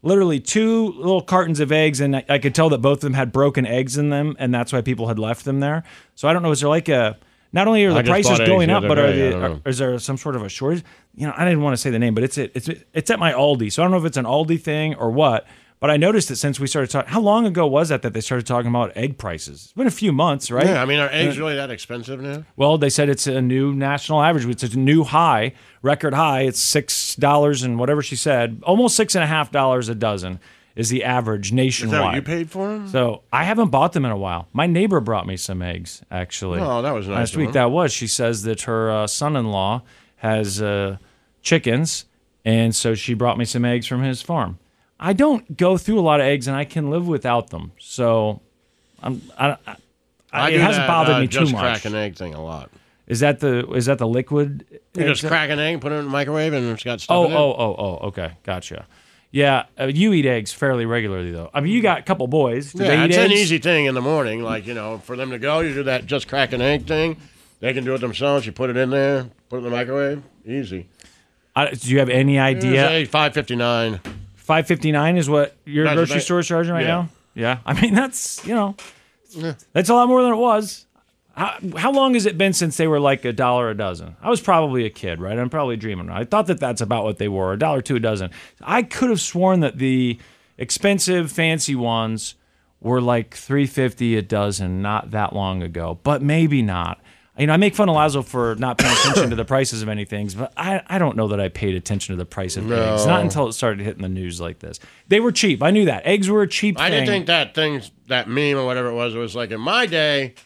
literally 2 little cartons of eggs, and I could tell that both of them had broken eggs in them, and that's why people had left them there. So I don't know, is there like a, not only are the prices going up, but is there some sort of a shortage? You know, I didn't want to say the name, but it's at my Aldi. So I don't know if it's an Aldi thing or what, but I noticed that since we started talking, how long ago was that they started talking about egg prices? It's been a few months, right? Yeah, I mean, are eggs really that expensive now? Well, they said it's a new national average. It's a new high, record high. It's $6 and whatever she said, almost $6.50 a dozen is the average nationwide. Is that what you paid for them? So I haven't bought them in a while. My neighbor brought me some eggs, actually. Oh, that was nice. Last week, that was. She says that her son-in-law has chickens, and so she brought me some eggs from his farm. I don't go through a lot of eggs, and I can live without them. So it hasn't bothered me too much. Just crack an egg thing a lot. Is that the liquid? You just crack an egg, put it in the microwave, and it's got stuff in it. Okay, gotcha. Yeah, you eat eggs fairly regularly, though. I mean, you got a couple boys. Do they eat it's eggs? an easy thing in the morning. Like, for them to go, you do that just crack an egg thing. They can do it themselves. You put it in there, put it in the microwave. Easy. Do you have any idea? $5.59. $5.59 is what your grocery store is charging right now? Yeah. I mean, that's, that's a lot more than it was. How long has it been since they were like $1 a dozen? I was probably a kid, right? I'm probably dreaming. I thought that's about what they were, $1 or $2 a dozen. I could have sworn that the expensive, fancy ones were like $3.50 a dozen not that long ago, but maybe not. I make fun of Laszlo for not paying attention to the prices of any things, but I don't know that I paid attention to the price of eggs. Not until it started hitting the news like this. They were cheap. I knew that. Eggs were a cheap thing. I didn't think that meme or whatever it was like in my day,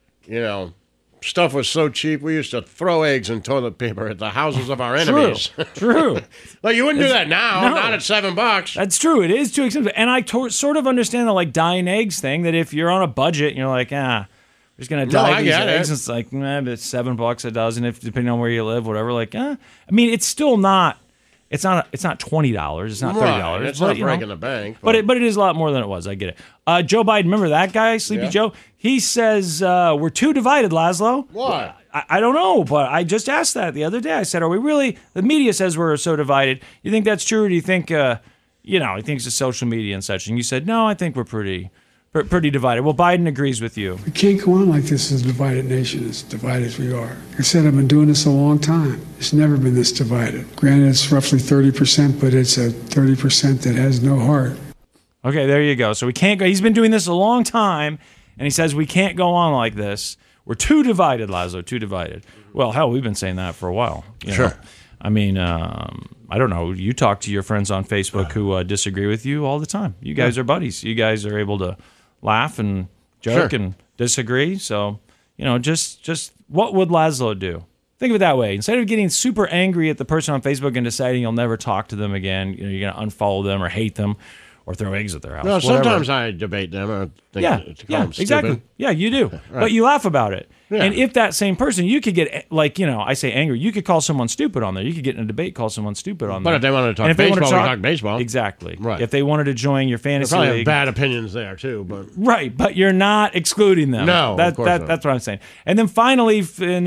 stuff was so cheap, we used to throw eggs and toilet paper at the houses of our enemies. True. Well, you wouldn't do that now, not at $7. That's true. It is too expensive. And I sort of understand the dying eggs thing, that if you're on a budget and you're like, we're just going to dye these eggs, it's like, it's $7 a dozen, if depending on where you live, whatever. I mean, it's still not, it's not $20, it's not $30. Right. It's not breaking the bank. But it is a lot more than it was. I get it. Joe Biden, remember that guy, Sleepy Joe? He says, we're too divided, Laszlo. Why? I don't know, but I just asked that the other day. I said, are we really, the media says we're so divided. You think that's true, or do you think, he thinks it's social media and such? And you said, no, I think we're pretty divided. Well, Biden agrees with you. We can't go on like this as a divided nation, as divided as we are. Like I said, I've been doing this a long time. It's never been this divided. Granted, it's roughly 30%, but it's a 30% that has no heart. Okay, there you go. So we can't go. He's been doing this a long time, and he says we can't go on like this. We're too divided, Laszlo, too divided. Well, hell, we've been saying that for a while. Sure. I mean, I don't know. You talk to your friends on Facebook who disagree with you all the time. You guys are buddies. You guys are able to laugh and joke and disagree. So, just what would Laszlo do? Think of it that way. Instead of getting super angry at the person on Facebook and deciding you'll never talk to them again, you're going to unfollow them or hate them or throw eggs at their house. No, sometimes I debate them or think to call them exactly. stupid. Yeah, you do. Right. But you laugh about it. Yeah. And if that same person, you could get, I say angry, you could call someone stupid on there. You could get in a debate, call someone stupid on there. But if they wanted to talk baseball, we talk baseball. Exactly. Right. If they wanted to join your fantasy they probably league. have bad opinions there, too. But right, but you're not excluding them. No, of course not. That's what I'm saying. And then finally,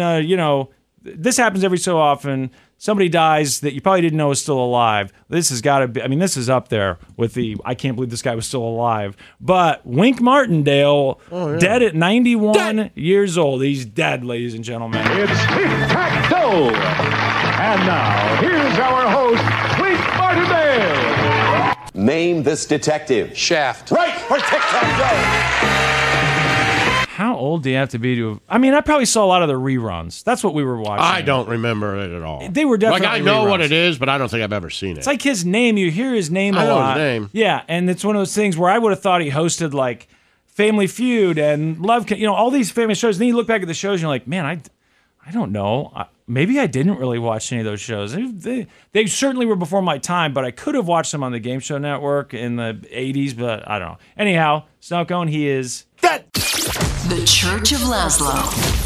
this happens every so often. Somebody dies that you probably didn't know was still alive. This has got to be, this is up there with I can't believe this guy was still alive. But Wink Martindale, dead at 91 years old. He's dead, ladies and gentlemen. It's tic-tac-toe. And now, here's our host, Wink Martindale. Name this detective. Shaft. Right, for tic-tac-toe. How old do you have to be to? I probably saw a lot of the reruns. That's what we were watching. I don't remember it at all. They were definitely I know reruns. what it is, but I don't think I've ever seen it. It's like his name. You hear his name a lot. I know his name. Yeah, and it's one of those things where I would have thought he hosted like Family Feud and Love, all these famous shows. And then you look back at the shows and you're like, man, I don't know. Maybe I didn't really watch any of those shows. They certainly were before my time, but I could have watched them on the Game Show Network in the 80s, but I don't know. Anyhow, Snow Cone, he is dead. The Church of Laszlo.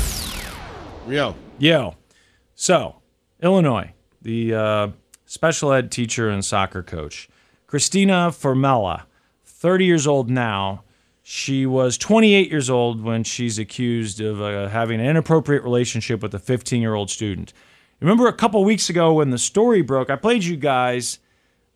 Yo. So, Illinois, the special ed teacher and soccer coach, Christina Formella, 30 years old now. She was 28 years old when she's accused of having an inappropriate relationship with a 15-year-old student. Remember a couple weeks ago when the story broke, I played you guys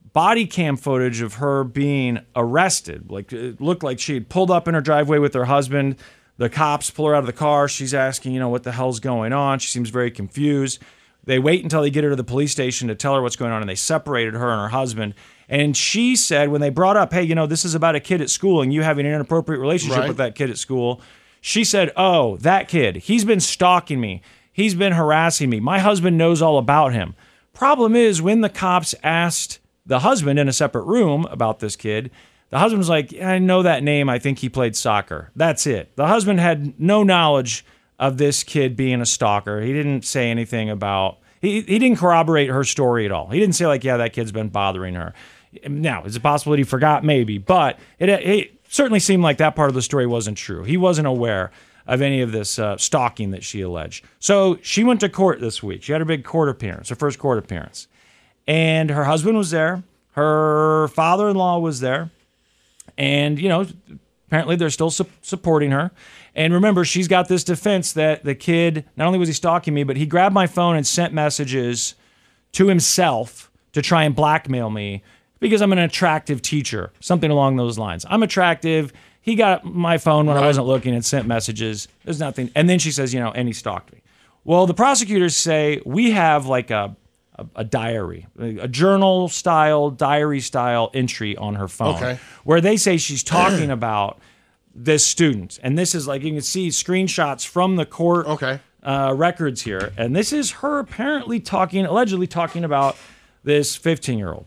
body cam footage of her being arrested. Like, it looked like she had pulled up in her driveway with her husband. The cops pull her out of the car. She's asking, what the hell's going on? She seems very confused. They wait until they get her to the police station to tell her what's going on, and they separated her and her husband. And she said, when they brought up, hey, this is about a kid at school and you having an inappropriate relationship with that kid at school, she said, oh, that kid, he's been stalking me. He's been harassing me. My husband knows all about him. Problem is, when the cops asked the husband in a separate room about this kid, the husband was like, I know that name. I think he played soccer. That's it. The husband had no knowledge of this kid being a stalker. He didn't say anything about, he didn't corroborate her story at all. He didn't say like, yeah, that kid's been bothering her. Now, is it possible that he forgot? Maybe. But it certainly seemed like that part of the story wasn't true. He wasn't aware of any of this stalking that she alleged. So she went to court this week. She had her big court appearance, her first court appearance. And her husband was there. Her father-in-law was there. And, apparently they're still supporting her. And remember, she's got this defense that the kid, not only was he stalking me, but he grabbed my phone and sent messages to himself to try and blackmail me because I'm an attractive teacher, something along those lines. I'm attractive. He got my phone when I wasn't looking and sent messages. There's nothing. And then she says, and he stalked me. Well, the prosecutors say we have like a diary, a journal-style, diary-style entry on her phone where they say she's talking about this student. And this is like, you can see screenshots from the court records here. And this is her apparently allegedly talking about this 15-year-old.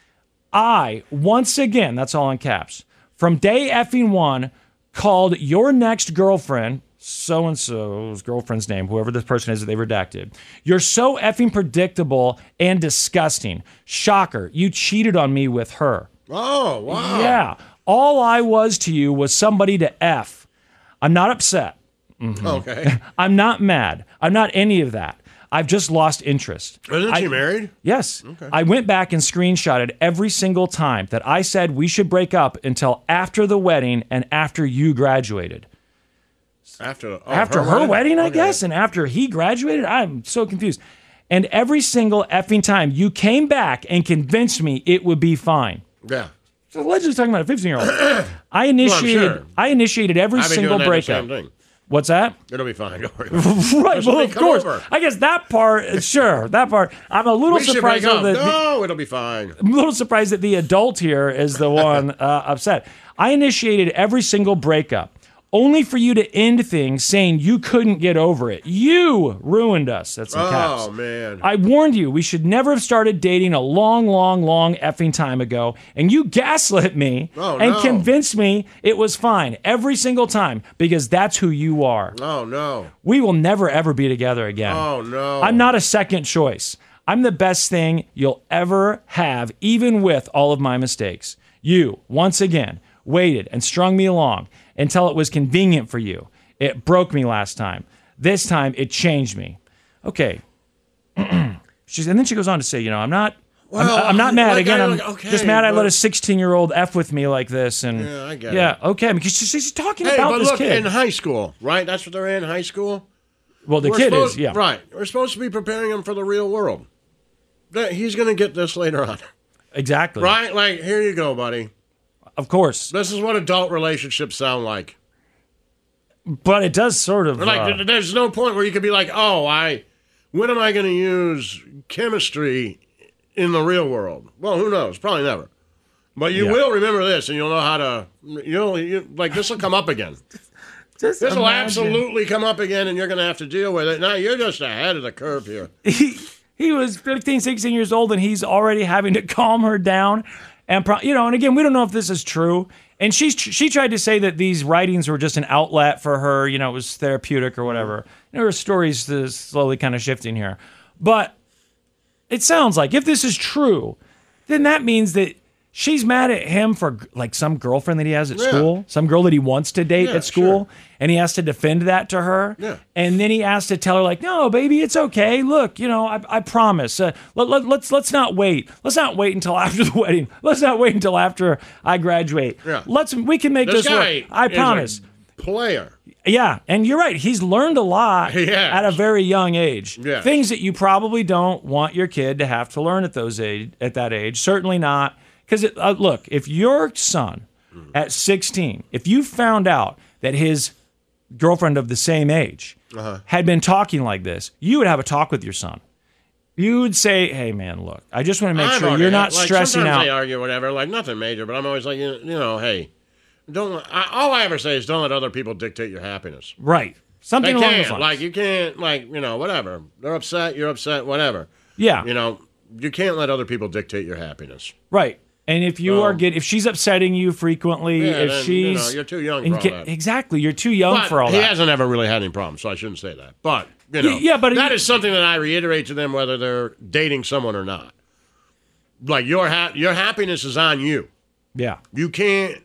I, once again, that's all in caps, from day effing one, called your next girlfriend, so-and-so's girlfriend's name, whoever this person is that they redacted. You're so effing predictable and disgusting. Shocker, you cheated on me with her. Oh, wow. Yeah. All I was to you was somebody to F. I'm not upset. Mm-hmm. Okay. I'm not mad. I'm not any of that. I've just lost interest. Isn't she married? Yes. Okay. I went back and screenshotted every single time that I said we should break up until after the wedding and after you graduated. After her wedding, I guess, and after he graduated? I'm so confused. And every single effing time you came back and convinced me it would be fine. Yeah. So allegedly talking about a 15-year-old. I initiated every single breakup. What's that? It'll be fine. Don't worry. Right, well, of course. I guess that part, sure, that part. I'm a little surprised that no, it'll be fine. I'm a little surprised that the adult here is the one upset. I initiated every single breakup, only for you to end things saying you couldn't get over it. You ruined us. That's in caps. Oh, man. I warned you we should never have started dating a long, long, long effing time ago, and you gaslit me and convinced me it was fine every single time because that's who you are. Oh, no. We will never, ever be together again. Oh, no. I'm not a second choice. I'm the best thing you'll ever have, even with all of my mistakes. You, once again, waited and strung me along until it was convenient for you. It broke me last time. This time, it changed me. Okay. And then she goes on to say, I'm not mad. Again, I'm just mad I let a 16-year-old F with me like this. And yeah, I get it. Yeah, okay. Because she's talking about this kid. In high school, right? That's what they're in high school? Well, the kid is, yeah. Right. We're supposed to be preparing him for the real world. He's going to get this later on. Exactly. Right? Like, here you go, buddy. Of course. This is what adult relationships sound like. But it does sort of... Like, there's no point where you could be like, when am I going to use chemistry in the real world? Well, who knows? Probably never. But you will remember this, and you'll know how to... this will come up again. This will absolutely come up again, and you're going to have to deal with it. Now, you're just ahead of the curve here. He was 15, 16 years old, and he's already having to calm her down. And and again, we don't know if this is true. And she tried to say that these writings were just an outlet for her. It was therapeutic or whatever. Her story's slowly kind of shifting here. But it sounds like if this is true, then that means that she's mad at him for like some girlfriend that he has at school, some girl that he wants to date at school, and he has to defend that to her. Yeah. And then he has to tell her like, "No, baby, it's okay. Look, I promise. Let's not wait. Let's not wait until after the wedding. Let's not wait until after I graduate. Yeah. We can make this work. I promise." player. Yeah, and you're right. He's learned a lot Yes. at a very young age. Yes. Things that you probably don't want your kid to have to learn at that age. Certainly not. Because, look, if your son at 16, if you found out that his girlfriend of the same age had been talking like this, you would have a talk with your son. You would say, hey, man, look, I just want to make sure you're not stressing sometimes out. They argue, whatever, like nothing major, but I'm always like, you know, hey, all I ever say is don't let other people dictate your happiness. Right. Something They along can't. those lines. Like, you can't, like, you know, whatever. They're upset, you're upset, whatever. Yeah. You know, you can't let other people dictate your happiness. Right. And if you if she's upsetting you frequently, Yeah, if then, she's you know, you're too young for all that. Exactly, you're too young But for all he that. hasn't ever really had any problems, so I shouldn't say that. But, you know, Yeah, but that is something that I reiterate to them whether they're dating someone or not. Like, your happiness is on you. Yeah. You can't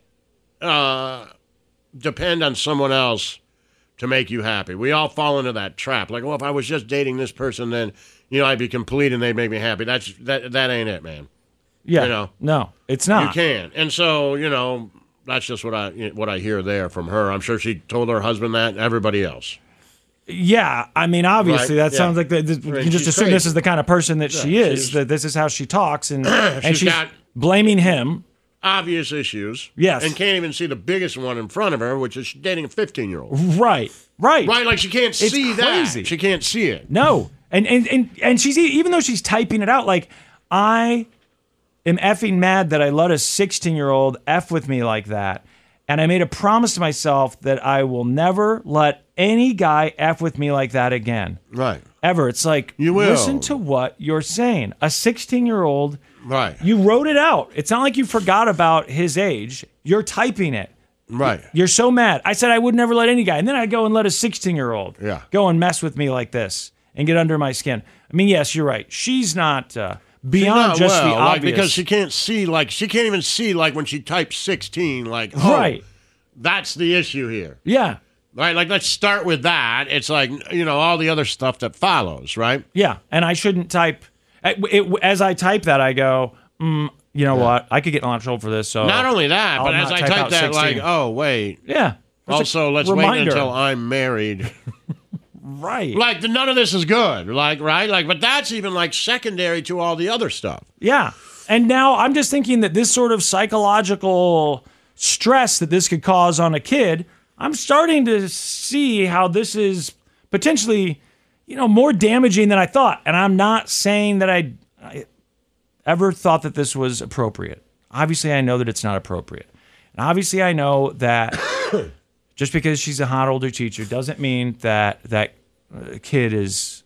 depend on someone else to make you happy. We all fall into that trap. Like, well, if I was just dating this person, then, you know, I'd be complete and they'd make me happy. That ain't it, man. Yeah. You know? No, it's not. You can't. And so, you know, that's just what I hear there from her. I'm sure she told her husband that, and everybody else. Yeah, I mean, obviously, Right, that sounds like you can just she's assume crazy. this is the kind of person that she Yeah, is, that this is how she talks, and and she's got blaming him. obvious issues. Yes. And can't even see the biggest one in front of her, which is she's dating a 15-year-old. Right. Right, like she can't It's see crazy. that. She can't see it. No, and she's even though she's typing it out, like I am effing mad that I let a 16-year-old F with me like that. And I made a promise to myself that I will never let any guy F with me like that again. Right. Ever. It's like, You will. listen to what you're saying. A 16-year-old, Right. you wrote it out. It's not like you forgot about his age. You're typing it. Right. You're so mad. I said I would never let any guy. And then I'd go and let a 16-year-old Yeah. go and mess with me like this and get under my skin. I mean, yes, you're right. She's not beyond She's not just the well, like, obvious. because she can't see, like, she can't even see, like, when she types 16, like, oh, Right. that's the issue here. Yeah. Right, like, let's start with that. It's like, you know, all the other stuff that follows, right? Yeah. And I shouldn't type. As I type that, I go, you know what? I could get in a lot of trouble for this. So Not only that, I'll but as not I type out that, 16. like, oh, wait. Yeah. That's Also, a let's wait reminder. until I'm married. Right. Like, none of this is good. Like, right? Like, but that's even, like, secondary to all the other stuff. Yeah. And now I'm just thinking that this sort of psychological stress that this could cause on a kid, I'm starting to see how this is potentially, you know, more damaging than I thought. And I'm not saying that I ever thought that this was appropriate. Obviously, I know that it's not appropriate. And obviously, I know that just because she's a hot older teacher doesn't mean that that kid is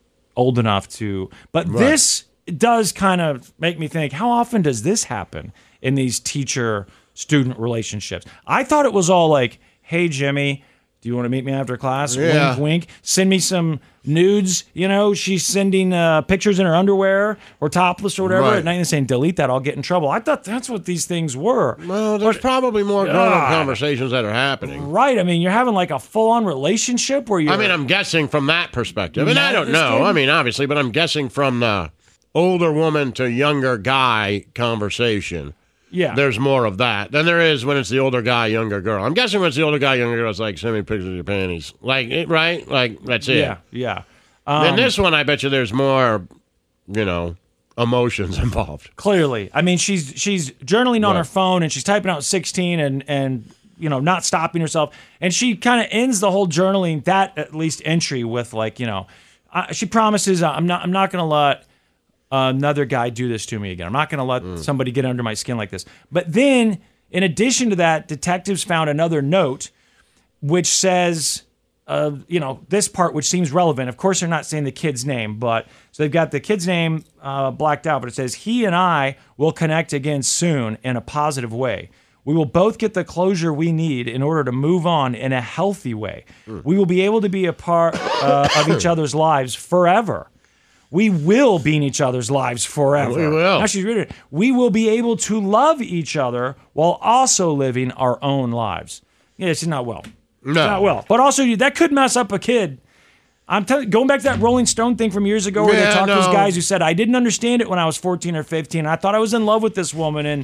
old enough to. But this does kind of make me think, how often does this happen in these teacher-student relationships? I thought it was all like, hey, Jimmy, do you want to meet me after class? Yeah. Wink, wink. Send me some nudes. You know, she's sending pictures in her underwear or topless or whatever Right. at night and saying, delete that, I'll get in trouble. I thought that's what these things were. Well, there's probably more grown-up God. conversations that are happening. Right. I mean, you're having like a full-on relationship where you're... I mean, I'm guessing from that perspective. And I Mad don't at this know. kid? I mean, obviously, but I'm guessing from the older woman to younger guy conversation. Yeah. There's more of that than there is when it's the older guy, younger girl. I'm guessing when it's the older guy, younger girl, it's like, send me pictures of your panties. Like, right? Like, that's it. Yeah, yeah. Then this one, I bet you there's more, you know, emotions involved. Clearly. I mean, she's journaling on Right. her phone and she's typing out 16 and you know, not stopping herself. And she kind of ends the whole journaling, that at least entry, with like, you know, she promises, I'm not going to let another guy do this to me again. I'm not going to let somebody get under my skin like this. But then, in addition to that, detectives found another note which says, you know, this part which seems relevant. Of course, they're not saying the kid's name, but so they've got the kid's name blacked out, but it says, he and I will connect again soon in a positive way. We will both get the closure we need in order to move on in a healthy way. We will be able to be a part of each other's lives forever. We will be in each other's lives forever. We will. Now she's reading it. We will be able to love each other while also living our own lives. Yeah, it's not well. No. It's not well. But also, that could mess up a kid. I'm telling you, going back to that Rolling Stone thing from years ago where they Yeah, talked to those no. guys who said, I didn't understand it when I was 14 or 15. I thought I was in love with this woman, and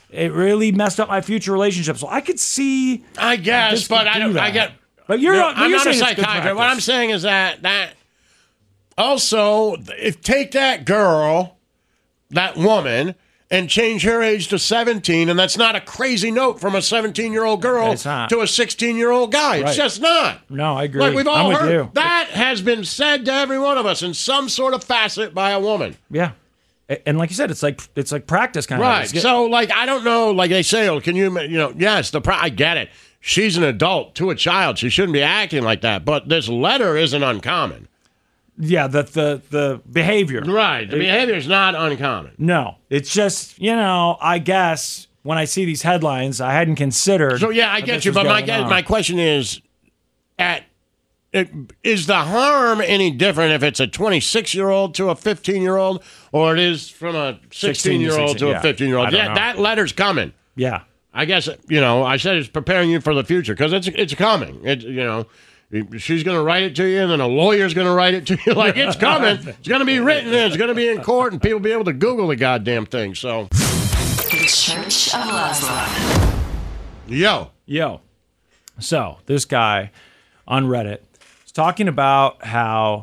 it really messed up my future relationship. So I could see. I guess, but I don't. I get. But you're I'm not a saying it's good psychiatrist. What practice. I'm saying is that also, if take that girl, that woman, and change her age to 17, and that's not a crazy note from a 17-year-old girl It's not. to a 16-year-old guy. It's Right. just not. No, I agree. Like we've all I'm with heard, you. that has been said to every one of us in some sort of facet by a woman. Yeah. And like you said, it's like practice kind of. Right. So, like, I don't know. Like they say, oh, can you yes, I get it. She's an adult to a child. She shouldn't be acting like that. But this letter isn't uncommon. Yeah, the behavior. Right. The behavior is not uncommon. No, it's just, I guess when I see these headlines, I hadn't considered. So, yeah, I that get this you. was But going on. my question is, is the harm any different if it's a 26-year-old to a 15-year-old or it is from a 16-year-old to a 15-year-old? Yeah, that letter's coming. Yeah. I guess, I said it's preparing you for the future because it's coming. She's going to write it to you, and then a lawyer's going to write it to you. Like, it's coming. It's going to be written, and it's going to be in court, and people will be able to Google the goddamn thing. So, The Church of Laszlo. Yo. So, this guy on Reddit is talking about how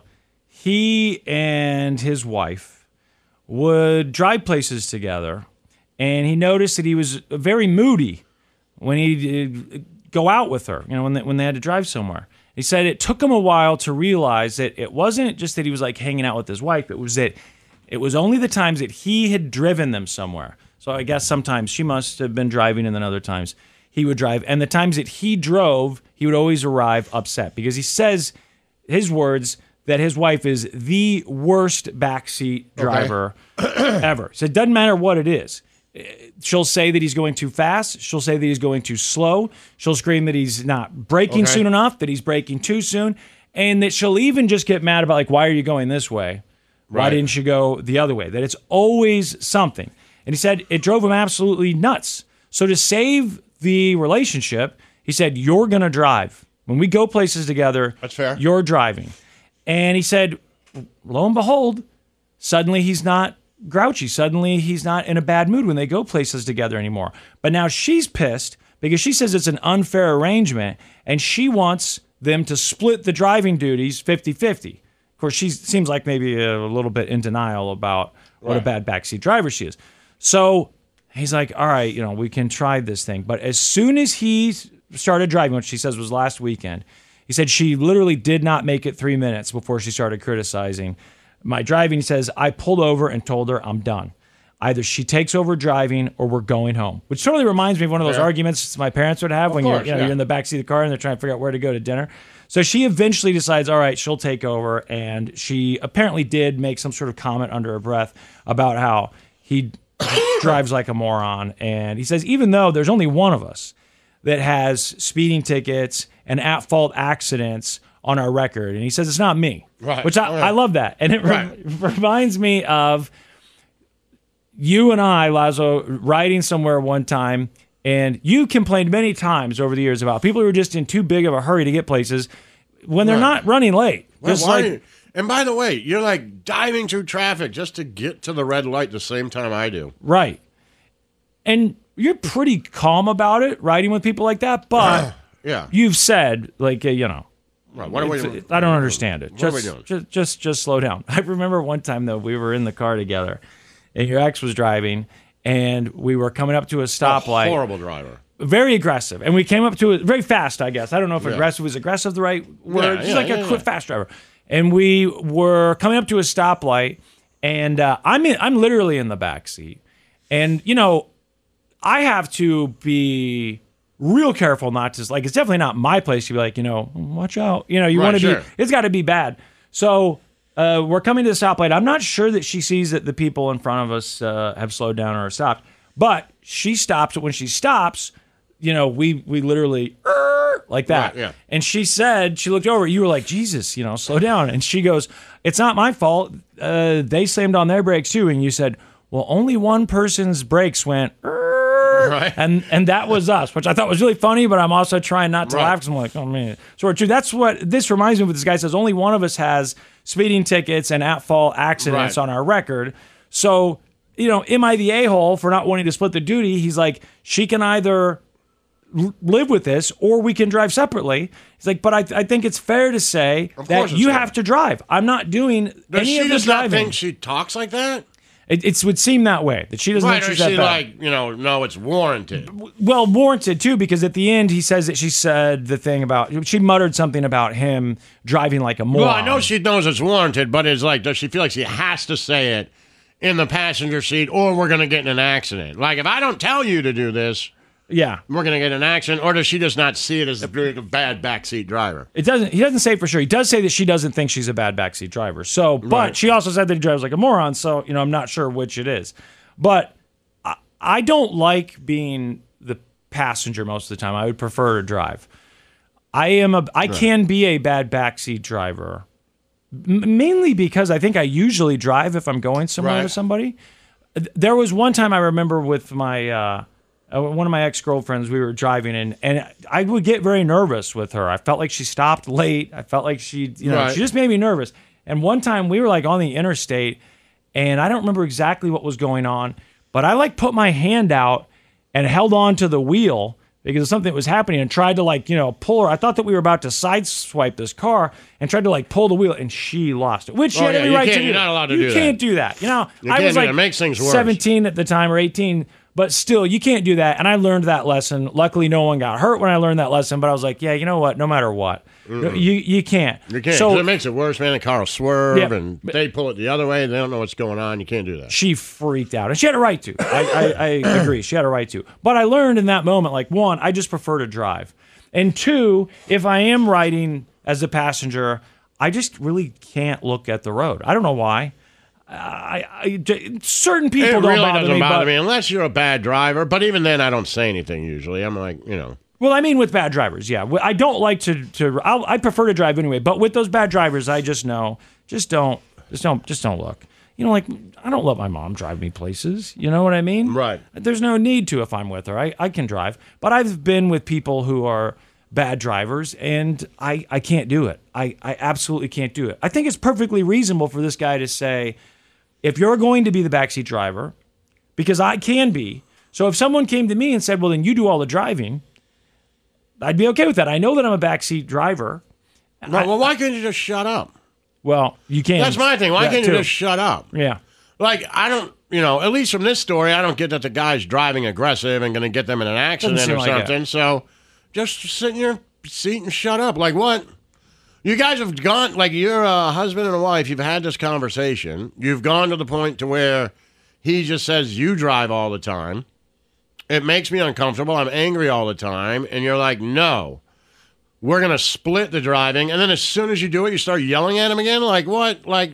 he and his wife would drive places together, and he noticed that he was very moody when he'd go out with her, when they had to drive somewhere. He said it took him a while to realize that it wasn't just that he was like hanging out with his wife, it was that it was only the times that he had driven them somewhere. So I guess sometimes she must have been driving, and then other times he would drive. And the times that he drove, he would always arrive upset because he says, his words, that his wife is the worst backseat driver ever. So it doesn't matter what it is. She'll say that he's going too fast. She'll say that he's going too slow. She'll scream that he's not braking soon enough, that he's braking too soon, and that she'll even just get mad about, like, why are you going this way? Why Right. didn't you go the other way? That it's always something. And he said it drove him absolutely nuts. So to save the relationship, he said, you're going to drive. When we go places together, that's fair. You're driving. And he said, lo and behold, suddenly he's not grouchy. Suddenly he's not in a bad mood when they go places together anymore. But now she's pissed because she says it's an unfair arrangement and she wants them to split the driving duties 50-50. Of course, she seems like maybe a little bit in denial about what a bad backseat driver she is. So he's like, all right, we can try this thing. But as soon as he started driving, which she says was last weekend, he said she literally did not make it 3 minutes before she started criticizing my driving. He says, I pulled over and told her I'm done. Either she takes over driving or we're going home, which totally reminds me of one of those arguments my parents would have when you're in the backseat of the car and they're trying to figure out where to go to dinner. So she eventually decides, all right, she'll take over. And she apparently did make some sort of comment under her breath about how he drives like a moron. And he says, even though there's only one of us that has speeding tickets and at-fault accidents on our record, and he says it's not me, right? Which I love that, and it reminds me of you and I, Lazo, riding somewhere one time, and you complained many times over the years about people who are just in too big of a hurry to get places when they're not running late. And by the way, you're like diving through traffic just to get to the red light the same time I do. Right, and you're pretty calm about it, riding with people like that, but yeah, you've said like Right. What are we doing? I don't understand it. What are we doing? Just slow down. I remember one time, though, we were in the car together, and your ex was driving, and we were coming up to a stoplight. Horrible driver. Very aggressive. And we came up to it very fast, I guess. I don't know if aggressive was the right word. Just like a quick, fast driver. And we were coming up to a stoplight, and I'm literally in the back seat. And, I have to be real careful not to, like, it's definitely not my place to be like, watch out. You want to be, it's got to be bad. So we're coming to the stoplight. I'm not sure that she sees that the people in front of us have slowed down or stopped, but she stops. When she stops, we literally like that. Right, yeah. And she said, she looked over, you were like, Jesus, slow down. And she goes, it's not my fault. They slammed on their brakes too. And you said, well, only one person's brakes went, right. And that was us, which I thought was really funny, but I'm also trying not to laugh because I'm like, oh man. So that's what this reminds me of. What this guy says, only one of us has speeding tickets and at-fault accidents on our record. So am I the a-hole for not wanting to split the duty? He's like, she can either live with this or we can drive separately. He's like, but I think it's fair to say that you have to drive. I'm not doing any of the driving. Does she not think she talks like that? It would seem that way, that she doesn't think she's that bad. Right, or is she like, no, it's warranted? Well, warranted too, because at the end he says that she said the thing about, she muttered something about him driving like a moron. Well, I know she knows it's warranted, but it's like, does she feel like she has to say it in the passenger seat or we're going to get in an accident? Like, if I don't tell you to do this, yeah, we're going to get in an accident, or does she just not see it as a bad backseat driver? He doesn't say for sure. He does say that she doesn't think she's a bad backseat driver. So, but she also said that he drives like a moron. So, I'm not sure which it is. But I don't like being the passenger most of the time. I would prefer to drive. I can be a bad backseat driver, mainly because I think I usually drive if I'm going somewhere with somebody. There was one time I remember with my one of my ex-girlfriends, we were driving and I would get very nervous with her. I felt like she stopped late. I felt like she just made me nervous. And one time we were like on the interstate and I don't remember exactly what was going on, but I like put my hand out and held on to the wheel because something was happening and tried to pull her. I thought that we were about to sideswipe this car and tried to pull the wheel and she lost it, which she had every right to do. You're not allowed to do that. You can't do that. I was like, it makes things worse. 17 at the time or 18. But still, you can't do that. And I learned that lesson. Luckily, no one got hurt when I learned that lesson. But I was like, yeah, you know what? No matter what, you can't. You can't. So it makes it worse, man. The car will swerve, and they pull it the other way. They don't know what's going on. You can't do that. She freaked out. And she had a right to. I agree. She had a right to. But I learned in that moment, one, I just prefer to drive. And two, if I am riding as a passenger, I just really can't look at the road. I don't know why. Certain people really doesn't bother me unless you're a bad driver. But even then, I don't say anything usually. I'm like, Well, I mean, with bad drivers, yeah. I don't like to. I prefer to drive anyway. But with those bad drivers, I just know, just don't look. I don't let my mom drive me places. You know what I mean? Right. There's no need to if I'm with her. I can drive. But I've been with people who are bad drivers, and I can't do it. I absolutely can't do it. I think it's perfectly reasonable for this guy to say, if you're going to be the backseat driver, because I can be, so if someone came to me and said, well, then you do all the driving, I'd be okay with that. I know that I'm a backseat driver. Well, why can't you just shut up? Well, you can't. That's my thing. Why can't you just shut up? Yeah. Like, I don't, at least from this story, I don't get that the guy's driving aggressive and going to get them in an accident or something. So just sit in your seat and shut up. Like, what? You guys have gone, like, you're a husband and a wife. You've had this conversation. You've gone to the point to where he just says you drive all the time. It makes me uncomfortable. I'm angry all the time. And you're like, no, we're going to split the driving. And then as soon as you do it, you start yelling at him again? Like, what? Like,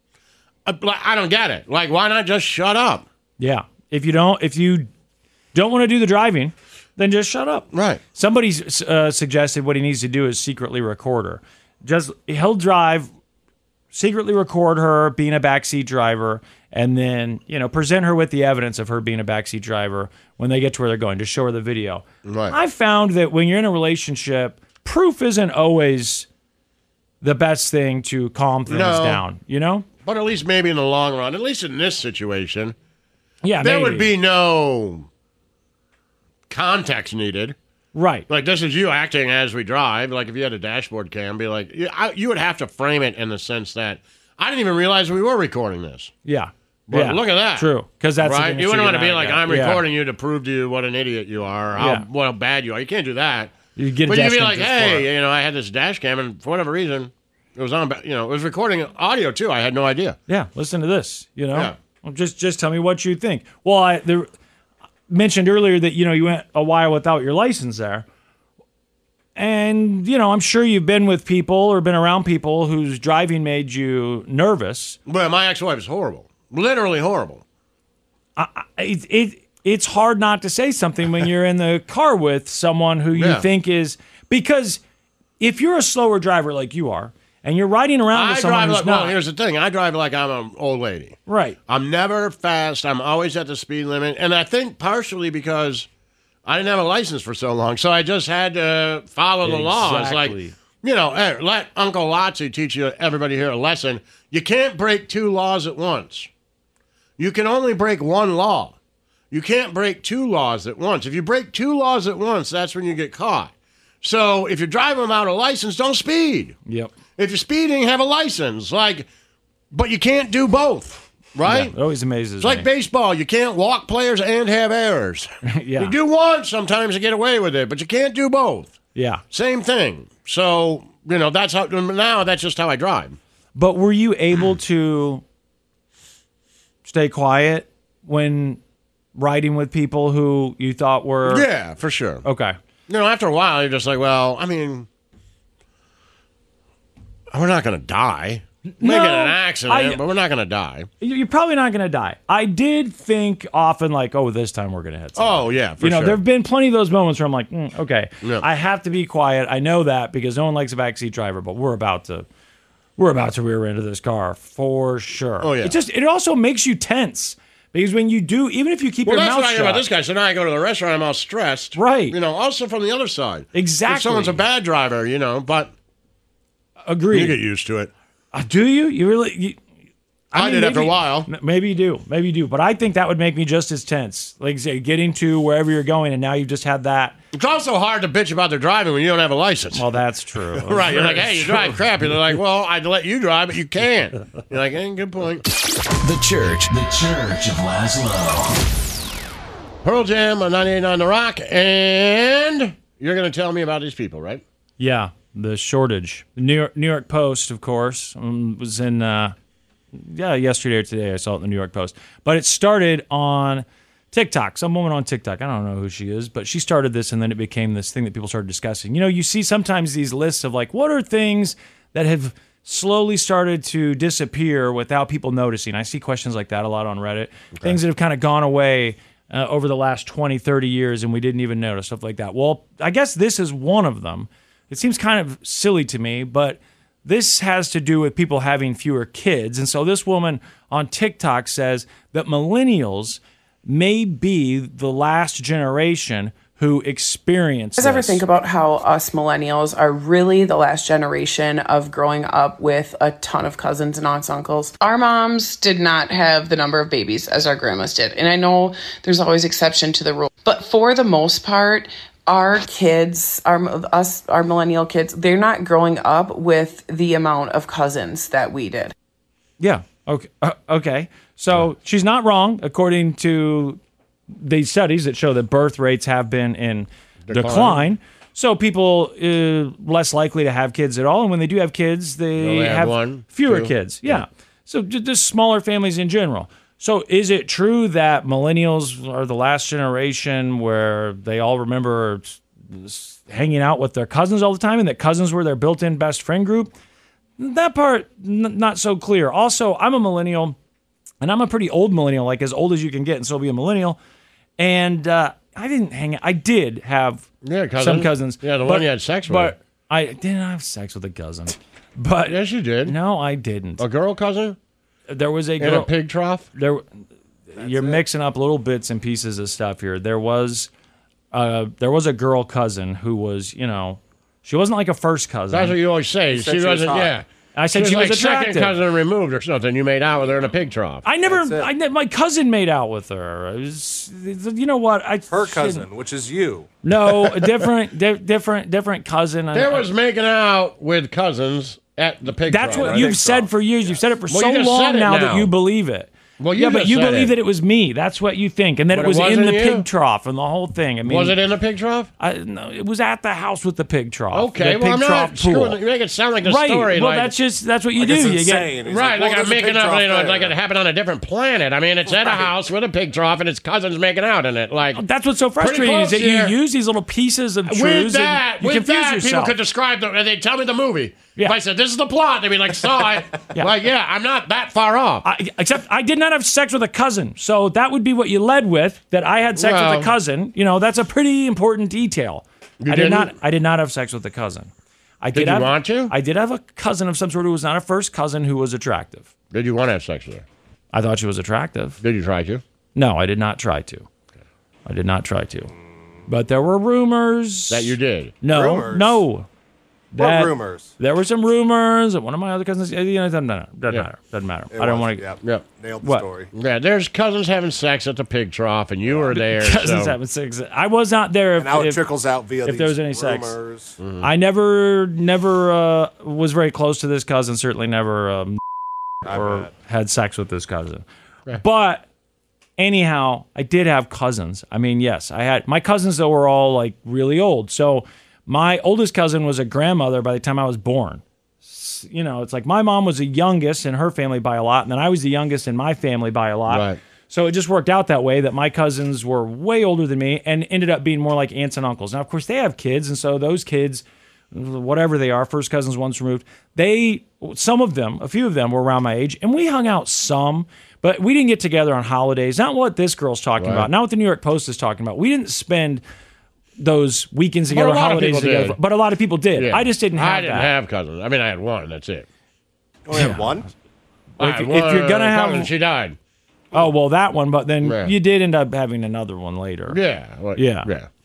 I don't get it. Like, why not just shut up? Yeah. If you don't want to do the driving, then just shut up. Right. Somebody suggested what he needs to do is secretly record her. He'll drive, secretly record her being a backseat driver, and then present her with the evidence of her being a backseat driver when they get to where they're going, to show her the video. Right. I found that when you're in a relationship, proof isn't always the best thing to calm things down. But at least maybe in the long run, at least in this situation, yeah, there would be no context needed. Right. Like, this is you acting as we drive. Like, if you had a dashboard cam, be like, you would have to frame it in the sense that I didn't even realize we were recording this. Yeah. But look at that. True. Because that's right. You wouldn't want to be like, I'm recording you to prove to you what an idiot you are, how bad you are. You can't do that. You get but you'd be like, hey, I had this dash cam, and for whatever reason, it was on. It was recording audio too. I had no idea. Yeah. Listen to this. Yeah. Well, just tell me what you think. Well, I mentioned earlier that you went a while without your license there. And, I'm sure you've been with people or been around people whose driving made you nervous. Well, my ex-wife is horrible. Literally horrible. It's hard not to say something when you're in the car with someone who you think is... Because if you're a slower driver like you are, and you're riding around with someone who's not... Well, here's the thing. I drive like I'm an old lady. Right. I'm never fast. I'm always at the speed limit. And I think partially because... I didn't have a license for so long, so I just had to follow the laws. Like, hey, let Uncle Lotzie teach everybody here a lesson. You can't break two laws at once. you can only break one law. You can't break two laws at once. If you break two laws at once, that's when you get caught. So if you're driving without a license, don't speed. Yep. If you're speeding, have a license. But you can't do both, right? Yeah, it always amazes It's like me. baseball. You can't walk players and have errors. Yeah. You do one sometimes to get away with it, but you can't do both. Yeah. Same thing. So, that's how, now that's just how I drive. But were you able to stay quiet when riding with people who you thought were... Yeah, for sure. Okay. After a while, you're just like, well, I mean, we're not going to die. Making an accident, but we're not going to die. You're probably not going to die. I did think often like, oh, this time we're going to hit something. Oh, yeah, for sure. There have been plenty of those moments where I'm like, okay, Yeah. I have to be quiet. I know that because no one likes a backseat driver, but we're about to rear into this car for sure. Oh, yeah. It also makes you tense because when you do, even if you keep your that's mouth what I shut. know about this guy. So now I go to the restaurant, I'm all stressed. Right. Also from the other side. Exactly. If someone's a bad driver, but Agreed. You get used to it. Do you? You really? I did after a while. Maybe you do. Maybe you do. But I think that would make me just as tense. Like, say, getting to wherever you're going, and now you've just had that. It's also hard to bitch about their driving when you don't have a license. Well, that's true. Right. You're like, hey, you drive crappy. They're like, well, I'd let you drive, but you can't. You're like, good point. The Church of Laszlo. Pearl Jam on 98.9 The Rock, and you're going to tell me about these people, right? Yeah, the shortage. The New York Post, of course, was in, yesterday or today I saw it in the New York Post. But it started on TikTok. Some woman on TikTok, I don't know who she is, but she started this, and then it became this thing that people started discussing. You see sometimes these lists of like, what are things that have slowly started to disappear without people noticing? I see questions like that a lot on Reddit. Okay. Things that have kind of gone away over the last 20, 30 years, and we didn't even notice, stuff like that. Well, I guess this is one of them. It seems kind of silly to me, but this has to do with people having fewer kids. And so this woman on TikTok says that millennials may be the last generation who experience You guys ever think about how us millennials are really the last generation of growing up with a ton of cousins and aunts, uncles? Our moms did not have the number of babies as our grandmas did. And I know there's always exception to the rule. But for the most part, our kids, our millennial kids, they're not growing up with the amount of cousins that we did. Yeah. Okay. Okay. So she's not wrong, according to these studies that show that birth rates have been in decline. So people less likely to have kids at all, and when they do have kids, they have fewer kids. Yeah. So just smaller families in general. So is it true that millennials are the last generation where they all remember hanging out with their cousins all the time, and that cousins were their built-in best friend group? That part, not so clear. Also, I'm a millennial, and I'm a pretty old millennial, like as old as you can get and still be a millennial. And I did have some cousins. Yeah, the one you had sex with. But I didn't have sex with a cousin. But yes, you did. No, I didn't. A girl cousin? There was a girl. In a pig trough? You're mixing up little bits and pieces of stuff here. There was a girl cousin who was, she wasn't like a first cousin. That's what you always say. She wasn't, yeah. I said she was attractive. Second cousin removed or something. You made out with her in a pig trough. My cousin made out with her. You know what? Her cousin, which is you. No, a different cousin. There was making out with cousins at the pig trough. That's what you've said for years. You've said it for so you just long said it now that you believe it. Well, but you believe that it was me. That's what you think, and that But it was it in the wasn't pig you? trough and the whole thing. I mean, Was it in the pig trough? No, it was at the house with the pig trough. Okay, the well, pig I'm trough not pool. screwing. You make it sound like a Right. story. Well, like, that's what you Like do. it's You insane. get He's right, like well, I'm there's a making pig up, trough there. like it happened on a different planet. I mean, it's at a house with a pig trough and its cousins making out in it. Like That's what's so frustrating is that you use these little pieces of truths with that, and you confuse people yourself. could describe they'd tell me the movie. Yeah. If I said, this is the plot, they'd be like, saw it. I'm not that far off. Except I did not have sex with a cousin. So that would be what you led with, that I had sex with a cousin. That's a pretty important detail. You I did didn't? not have sex with a cousin. Did you want to? I did have a cousin of some sort who was not a first cousin who was attractive. Did you want to have sex with her? I thought she was attractive. Did you try to? No, I did not try to. I did not try to. But there were rumors. That you did? No, Rumors? no. What rumors? There were some rumors that one of my other cousins. It doesn't matter. Doesn't matter. I don't want to. Yep. Nailed the What? story. Yeah, there's cousins having sex at the pig trough, and you were there. Cousins so. having sex. I was not there. And now it trickles out via if these there was any sex. rumors. Mm-hmm. I never was very close to this cousin. Certainly never or had sex with this cousin. Right. But anyhow, I did have cousins. I mean, yes, I had my cousins though were all like really old. So my oldest cousin was a grandmother by the time I was born. You know, it's like my mom was the youngest in her family by a lot, and then I was the youngest in my family by a lot. Right. So it just worked out that way that my cousins were way older than me and ended up being more like aunts and uncles. Now, of course, they have kids, and so those kids, whatever they are, first cousins once removed, a few of them were around my age, and we hung out some, but we didn't get together on holidays. Not what this girl's talking about, not what the New York Post is talking about. We didn't spend those weekends together, holidays together, but a lot of people did. Yeah. I just didn't have I didn't have cousins. I mean, I had one. That's it. Only had one? If you're going to have... cousin, she died. Oh, well, that one, but then Yeah. you did end up having another one later. Yeah. Yeah.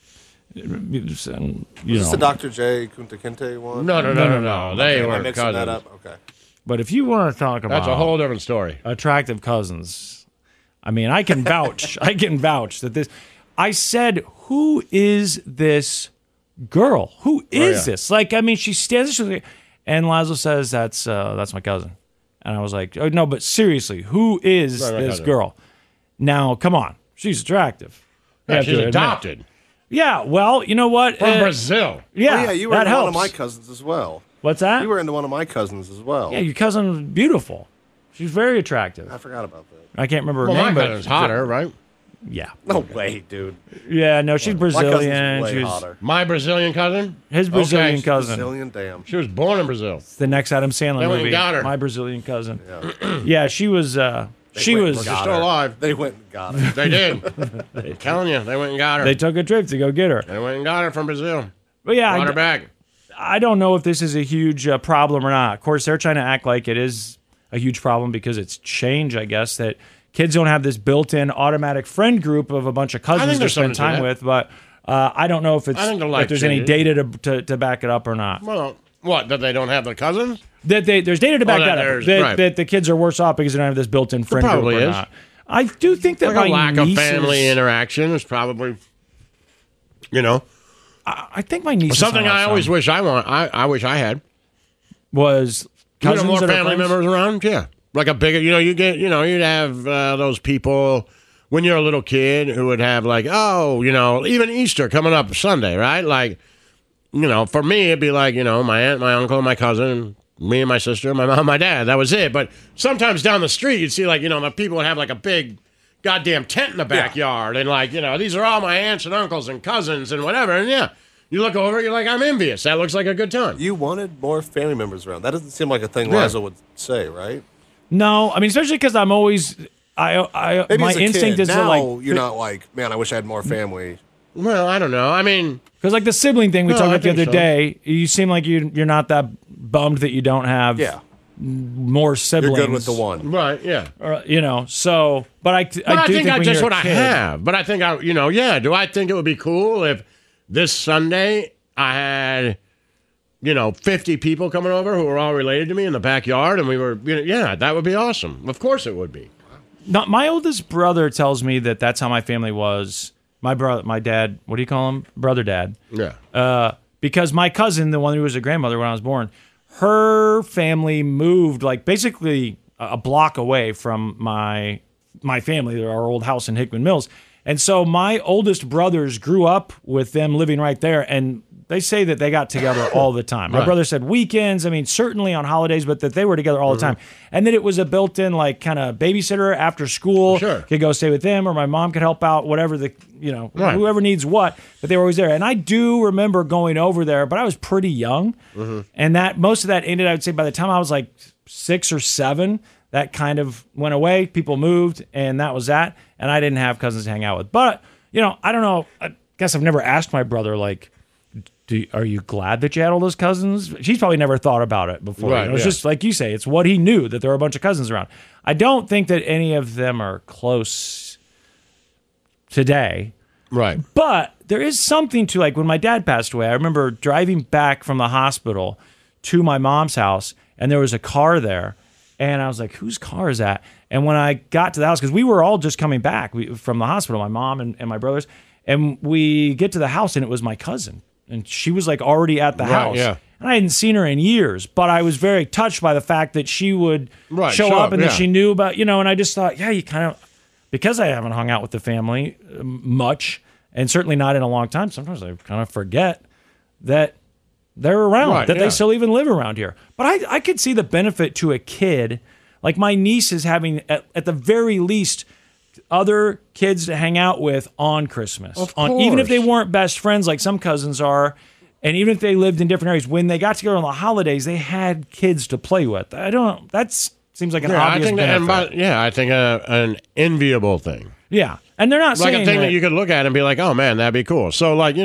Yeah. Is this the Dr. J. Kunta Kinte one? No. They Am I were mixing cousins. that up? Okay. But if you want to talk about... That's a whole different story. Attractive cousins. I mean, I can vouch. I can vouch that this... I said, who is this girl? Who is this? Like, I mean, she stands... And Laszlo says, that's my cousin. And I was like, oh, no, but seriously, who is this cousin. girl? Now, come on. She's attractive. Yeah, You have she's to admit. adopted. Yeah, well, you know what? From Brazil. Yeah, Oh, yeah, you were that into helps. one of my cousins as well. What's that? You were into one of my cousins as well. Yeah, your cousin was beautiful. She's very attractive. I forgot about that. I can't remember her Well, name, my but cousin's hotter, right? Yeah. No way, dude. Yeah, no, she's Brazilian. My cousin's way She was hotter. My Brazilian cousin? his Brazilian Okay. cousin. Brazilian, damn. She was born in Brazil. It's the next Adam Sandler They went movie. and got her. My Brazilian cousin. Yeah, she was. She was. She's still alive. They went and got her. They did. I'm telling you, they went and got her. They took a trip to go get her. They went and got her from Brazil. But yeah, Brought her back. I don't know if this is a huge problem or not. Of course, they're trying to act like it is a huge problem because it's change, I guess, that kids don't have this built-in automatic friend group of a bunch of cousins to there's spend something to time that. with. But I don't know if it's I think the life if there's any changes. data to back it up or not. Well, what? That they don't have their cousins? That there's data to back that that up. there's- That, right. that the kids are worse off because they don't have this built-in friend group probably or is. not. I do think that Like my a lack of nieces- family interaction is probably, I think my niece something I always wish I want. I wish I had. Was cousins more that are family friends? members around? Yeah, like a bigger. You'd have those people when you're a little kid who would have like, even Easter coming up Sunday, right? Like, for me it'd be like, my aunt, my uncle, my cousin, me and my sister, my mom, my dad. That was it. But sometimes down the street you'd see like, the people would have like a big goddamn tent in the backyard, and like, these are all my aunts and uncles and cousins and whatever. And yeah. You look over, you're like, I'm envious. That looks like a good time. You wanted more family members around. That doesn't seem like a thing Yeah. Liza would say, right? No, I mean, especially because I'm always, Maybe my as a instinct kid. is to Now, like, you're not like, man, I wish I had more family. Well, I don't know. I mean, because like the sibling thing we No, talked I about the think other so. day, you seem like you're not that bummed that you don't have more siblings. You're good with the one. Right, yeah. Or, so, but I do But I think when that's you're what a I kid- have. But I think do I think it would be cool if this Sunday I had, 50 people coming over who were all related to me in the backyard and we were, that would be awesome. Of course it would be. No, my oldest brother tells me that that's how my family was. My dad, what do you call him? Brother dad. Yeah. Because my cousin, the one who was a grandmother when I was born, her family moved like basically a block away from my family, our old house in Hickman Mills. And so my oldest brothers grew up with them living right there, and they say that they got together all the time. My Right. brother said weekends, I mean, certainly on holidays, but that they were together all the time. And then it was a built-in, like, kind of babysitter after school. Sure. Could go stay with them, or my mom could help out, whatever Right. whoever needs what. But they were always there. And I do remember going over there, but I was pretty young. And that most of that ended, I would say, by the time I was like 6 or 7, that kind of went away. People moved, and that was that. And I didn't have cousins to hang out with. But, I don't know. I guess I've never asked my brother, like, are you glad that you had all those cousins? She's probably never thought about it before. Right, It's yeah. just like you say, it's what he knew, that there were a bunch of cousins around. I don't think that any of them are close today. Right. But there is something to, like, when my dad passed away, I remember driving back from the hospital to my mom's house, and there was a car there, and I was like, whose car is that? And when I got to the house, because we were all just coming back from the hospital, my mom and my brothers, and we get to the house, and it was my cousin, and she was like already at the house. Yeah. And I hadn't seen her in years, but I was very touched by the fact that she would show up and that she knew about, and I just thought, yeah, you kind of, because I haven't hung out with the family much, and certainly not in a long time, sometimes I kind of forget that they're around, that they still even live around here. But I could see the benefit to a kid. Like my niece is having, at the very least, other kids to hang out with on Christmas. Of course. Even if they weren't best friends like some cousins are, and even if they lived in different areas, when they got together on the holidays, they had kids to play with. That seems like an obvious benefit. I think an enviable thing. Yeah. And they're not like saying a thing that you could look at and be like, oh man, that'd be cool. So like,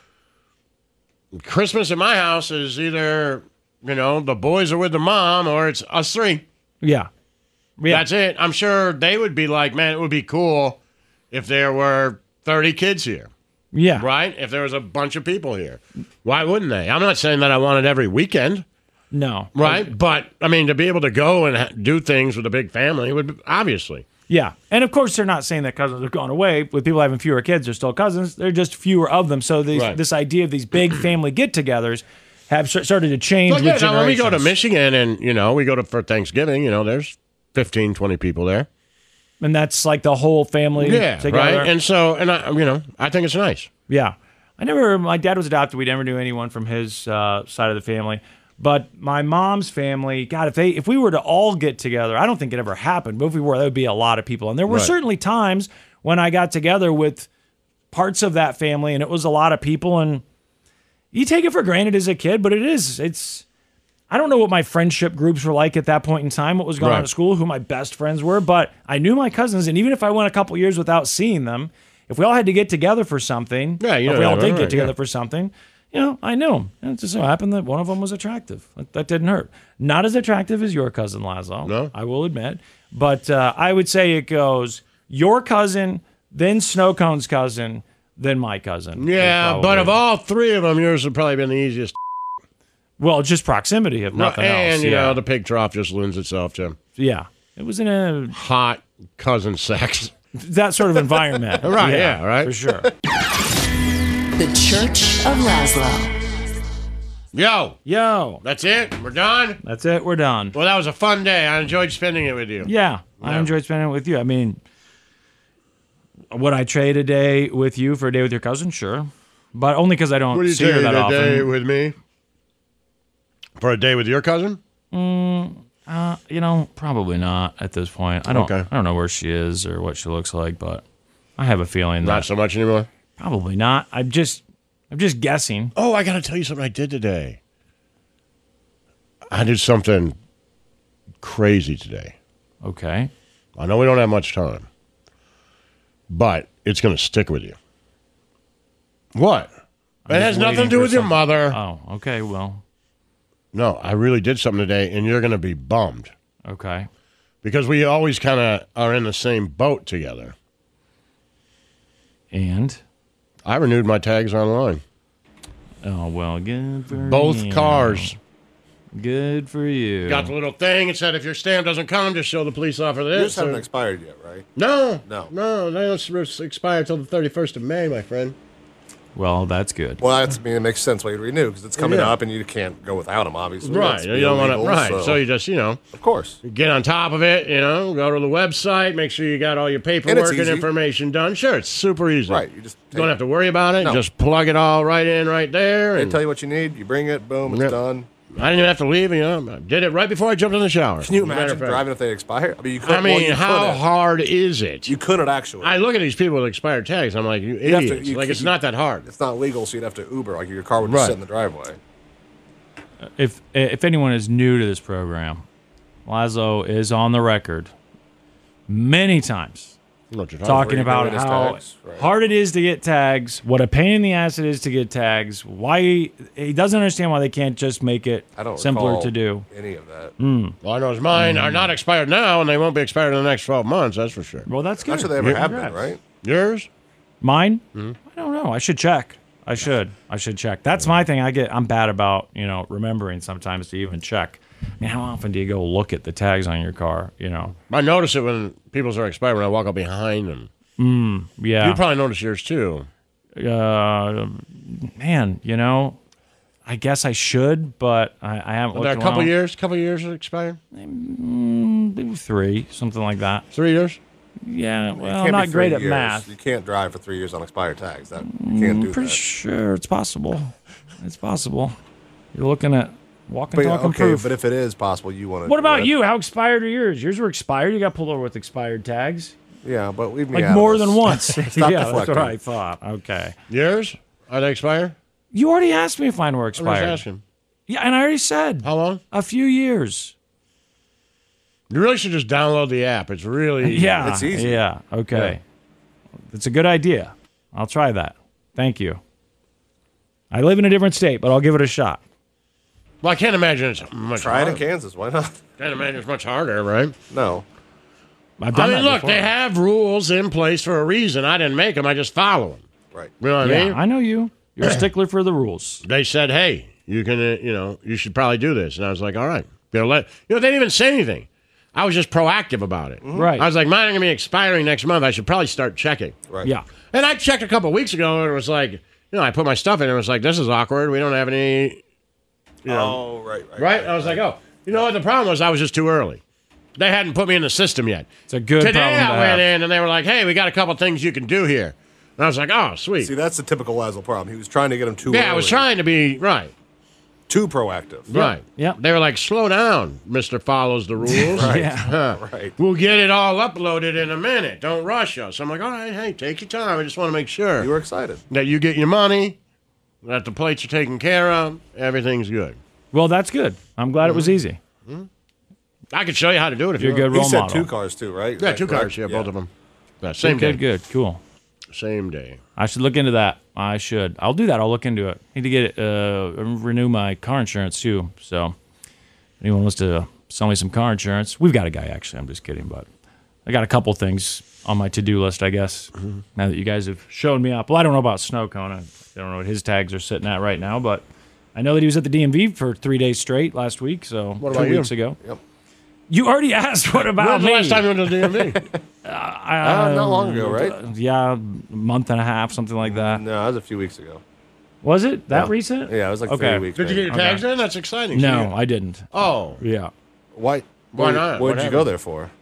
Christmas at my house is either, the boys are with the mom or it's us three. Yeah. That's it. I'm sure they would be like, man, it would be cool if there were 30 kids here. Yeah. Right? If there was a bunch of people here. Why wouldn't they? I'm not saying that I want it every weekend. No. Right? But, I mean, to be able to go and do things with a big family would be, obviously. Yeah. And, of course, they're not saying that cousins have gone away. With people having fewer kids, they're still cousins. They're just fewer of them. So this idea of these big family get-togethers have started to change with generations. When we go to Michigan and, we go for Thanksgiving, there's 15, 20 people there. And that's like the whole family together. Right? And so, I think it's nice. Yeah. My dad was adopted. We never knew anyone from his side of the family. But my mom's family, God, if we were to all get together, I don't think it ever happened. But if we were, there would be a lot of people. And there were certainly times when I got together with parts of that family, and it was a lot of people. And you take it for granted as a kid, but it's. I don't know what my friendship groups were like at that point in time, what was going on at school, who my best friends were, but I knew my cousins, and even if I went a couple years without seeing them, if we all had to get together for something, if we all did get together for something, I knew them. And it just so happened that one of them was attractive. That didn't hurt. Not as attractive as your cousin, Laszlo, no. I will admit. But I would say it goes your cousin, then Snow Cone's cousin, then my cousin. Yeah, but of all three of them, yours would probably been the easiest. Well, just proximity, if nothing else. And, the pig trough just lends itself to. Yeah. It was in a hot cousin sex. That sort of environment. Right, yeah, right. For sure. The Church of Laszlo. Yo. That's it? We're done? That's it. We're done. Well, that was a fun day. I enjoyed spending it with you. Yeah. I enjoyed spending it with you. I mean, would I trade a day with you for a day with your cousin? Sure. But only because I don't see her that often. Would you trade a day with me? For a day with your cousin? Probably not at this point. I don't know where she is or what she looks like, but I have a feeling not so much anymore. Probably not. I'm just guessing. Oh, I got to tell you something I did today. I did something crazy today. Okay. I know we don't have much time, but it's going to stick with you. What? It has nothing to do with your mother. Oh, okay. Well. No, I really did something today, and you're going to be bummed. Okay. Because we always kind of are in the same boat together. And? I renewed my tags online. Oh, well, good for you. Both cars. Good for you. Got the little thing. It said if your stamp doesn't come, just show the police officer this. Yours haven't expired yet, right? No. They don't expire until the 31st of May, my friend. Well, that's good. Well, it makes sense why you renew, because it's coming up and you can't go without them, obviously. Right. You don't want to. Right. So you just, Of course. Get on top of it, go to the website, make sure you got all your paperwork and information done. Sure, it's super easy. Right. You just don't have to worry about it. No. Just plug it all right in right there. They tell you what you need, you bring it, boom, it's done. I didn't even have to leave. I did it right before I jumped in the shower. Can you imagine driving if they expire? I mean, you couldn't. How hard is it? You couldn't actually. I look at these people with expired tags. I'm like, you idiots. It's not that hard. It's not legal, so you'd have to Uber. Like your car would just sit in the driveway. If anyone is new to this program, Laszlo is on the record many times talking about how hard it is to get tags, what a pain in the ass it is to get tags, why he doesn't understand why they can't just make it simpler to do. Any of that. Well, I know mine are not expired now, and they won't be expired in the next 12 months, that's for sure. Well, that's good. Not sure they ever have been, right? Yours? Mine? Mm-hmm. I don't know. I should check. I should check. That's my thing. I'm bad about, remembering sometimes to even check. I mean, how often do you go look at the tags on your car, I notice it when people's are expired when I walk up behind them. Yeah. You probably notice yours too. Man, I guess I should, but I haven't looked Are there a couple around. couple years expired? Maybe 3, something like that. 3 years? Yeah, You well, can't I'm not be great 3 at years. math. You can't drive for 3 years on expired tags. You can't do Pretty that. sure it's possible. It's possible. You're looking at walking, talking okay, proof. but if it is possible, you want to. What about you? How expired are yours? Yours were expired. You got pulled over with expired tags. Yeah, but leave me Like out of more this. than once. Stop Yeah, that's deflecting. what I thought. Okay. Yours? Are they expired? You already asked me if mine were I'm expired. just asking. Yeah, and I already said. How long? A few years. You really should just download the app. It's really Yeah. It's easy. Yeah. Okay. It's a good idea. I'll try that. Thank you. I live in a different state, but I'll give it a shot. Well, I can't imagine it's much Try it in harder. Kansas. Why not? Can't imagine it's much harder, right? No. I've done I mean, that look, before. they have rules in place for a reason. I didn't make them. I just follow them. Right. You know what I mean? I know you. You're a stickler for the rules. They said, hey, you can, you should probably do this. And I was like, all right. They didn't even say anything. I was just proactive about it. Right. I was like, mine are going to be expiring next month. I should probably start checking. Right. Yeah. And I checked a couple of weeks ago, and it was like, I put my stuff in, and it was like, this is awkward. We don't have any, Oh, right. Right? I was like, oh, you know what? The problem was I was just too early. They hadn't put me in the system yet. It's a good Today problem to I went have. in, and they were like, hey, we got a couple things you can do here. And I was like, oh, sweet. See, that's the typical Laszlo problem. He was trying to get him too early. Yeah, I was trying to be, right. Too proactive. Right. Yeah. They were like, slow down, Mr. Follows the Rules. Right. Huh. Right. We'll get it all uploaded in a minute. Don't rush us. I'm like, all right, hey, take your time. I just want to make sure You were excited. that you get your money, that the plates are taken care of, everything's good. Well, that's good. I'm glad it was easy. I could show you how to do it if You're a you good want. He role said model. 2 cars too, right? Is Yeah, that 2 correct? cars, yeah, both of them. Yeah, same Good, day. good. Cool. Same day. I should look into that. I should. I'll do that. I'll look into it. Need to get renew my car insurance too. So, if anyone wants to sell me some car insurance, we've got a guy actually. I'm just kidding, but I got a couple things on my to-do list, I guess. Now that you guys have shown me up. Well, I don't know about Snow Cone. I don't know what his tags are sitting at right now, but I know that he was at the DMV for 3 days straight last week. So What 2 about you? weeks ago. Yep. You already asked what about When was me? the last time you went to the DMV? Not long ago, right? Yeah, a month and a half, something like that. No, that was a few weeks ago. Was it that Yeah. recent? Yeah, it was like Okay. 3 weeks. Did you get your maybe. tags in? That's exciting. So No, you- I didn't. Oh. Yeah. Why? Why not? What What did you go happened? there for?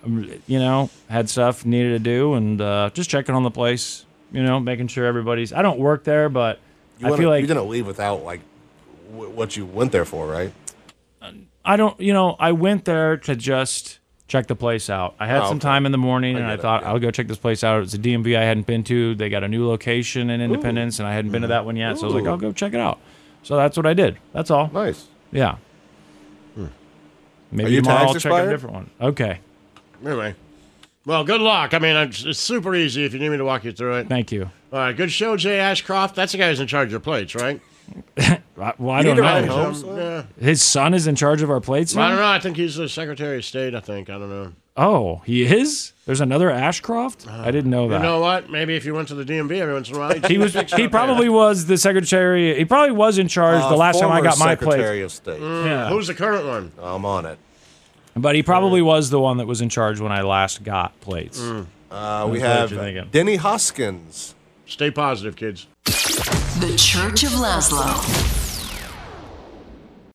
Had stuff needed to do and just checking on the place, making sure everybody's. I don't work there, but I feel like you didn't leave without like what you went there for, right? I don't. I went there to just check the place out. I had some time in the morning, and I thought I'll go check this place out. It's a DMV I hadn't been to. They got a new location in Independence, and I hadn't been to that one yet. So I was like, I'll go check it out. So that's what I did. That's all. Nice. Yeah. Are Maybe your tomorrow tags I'll check a expired? different one. Okay. Anyway. Well, good luck. I mean, it's super easy if you need me to walk you through it. Thank you. All right, good show, Jay Ashcroft. That's the guy who's in charge of your plates, right? Well, I You don't need to ride know. home, son? Yeah. His son is in charge of our plates I don't now? know. I think he's the Secretary of State, I think. I don't know. Oh, he is? There's another Ashcroft? I didn't know that. You know what? Maybe if you went to the DMV every once in a while, He probably was the secretary. He probably was in charge the last time I got my Secretary plate. of State. Yeah. Who's the current one? I'm on it. But he probably was the one that was in charge when I last got plates. We what have you're thinking. Denny Hoskins. Stay positive, kids. The Church of Laszlo.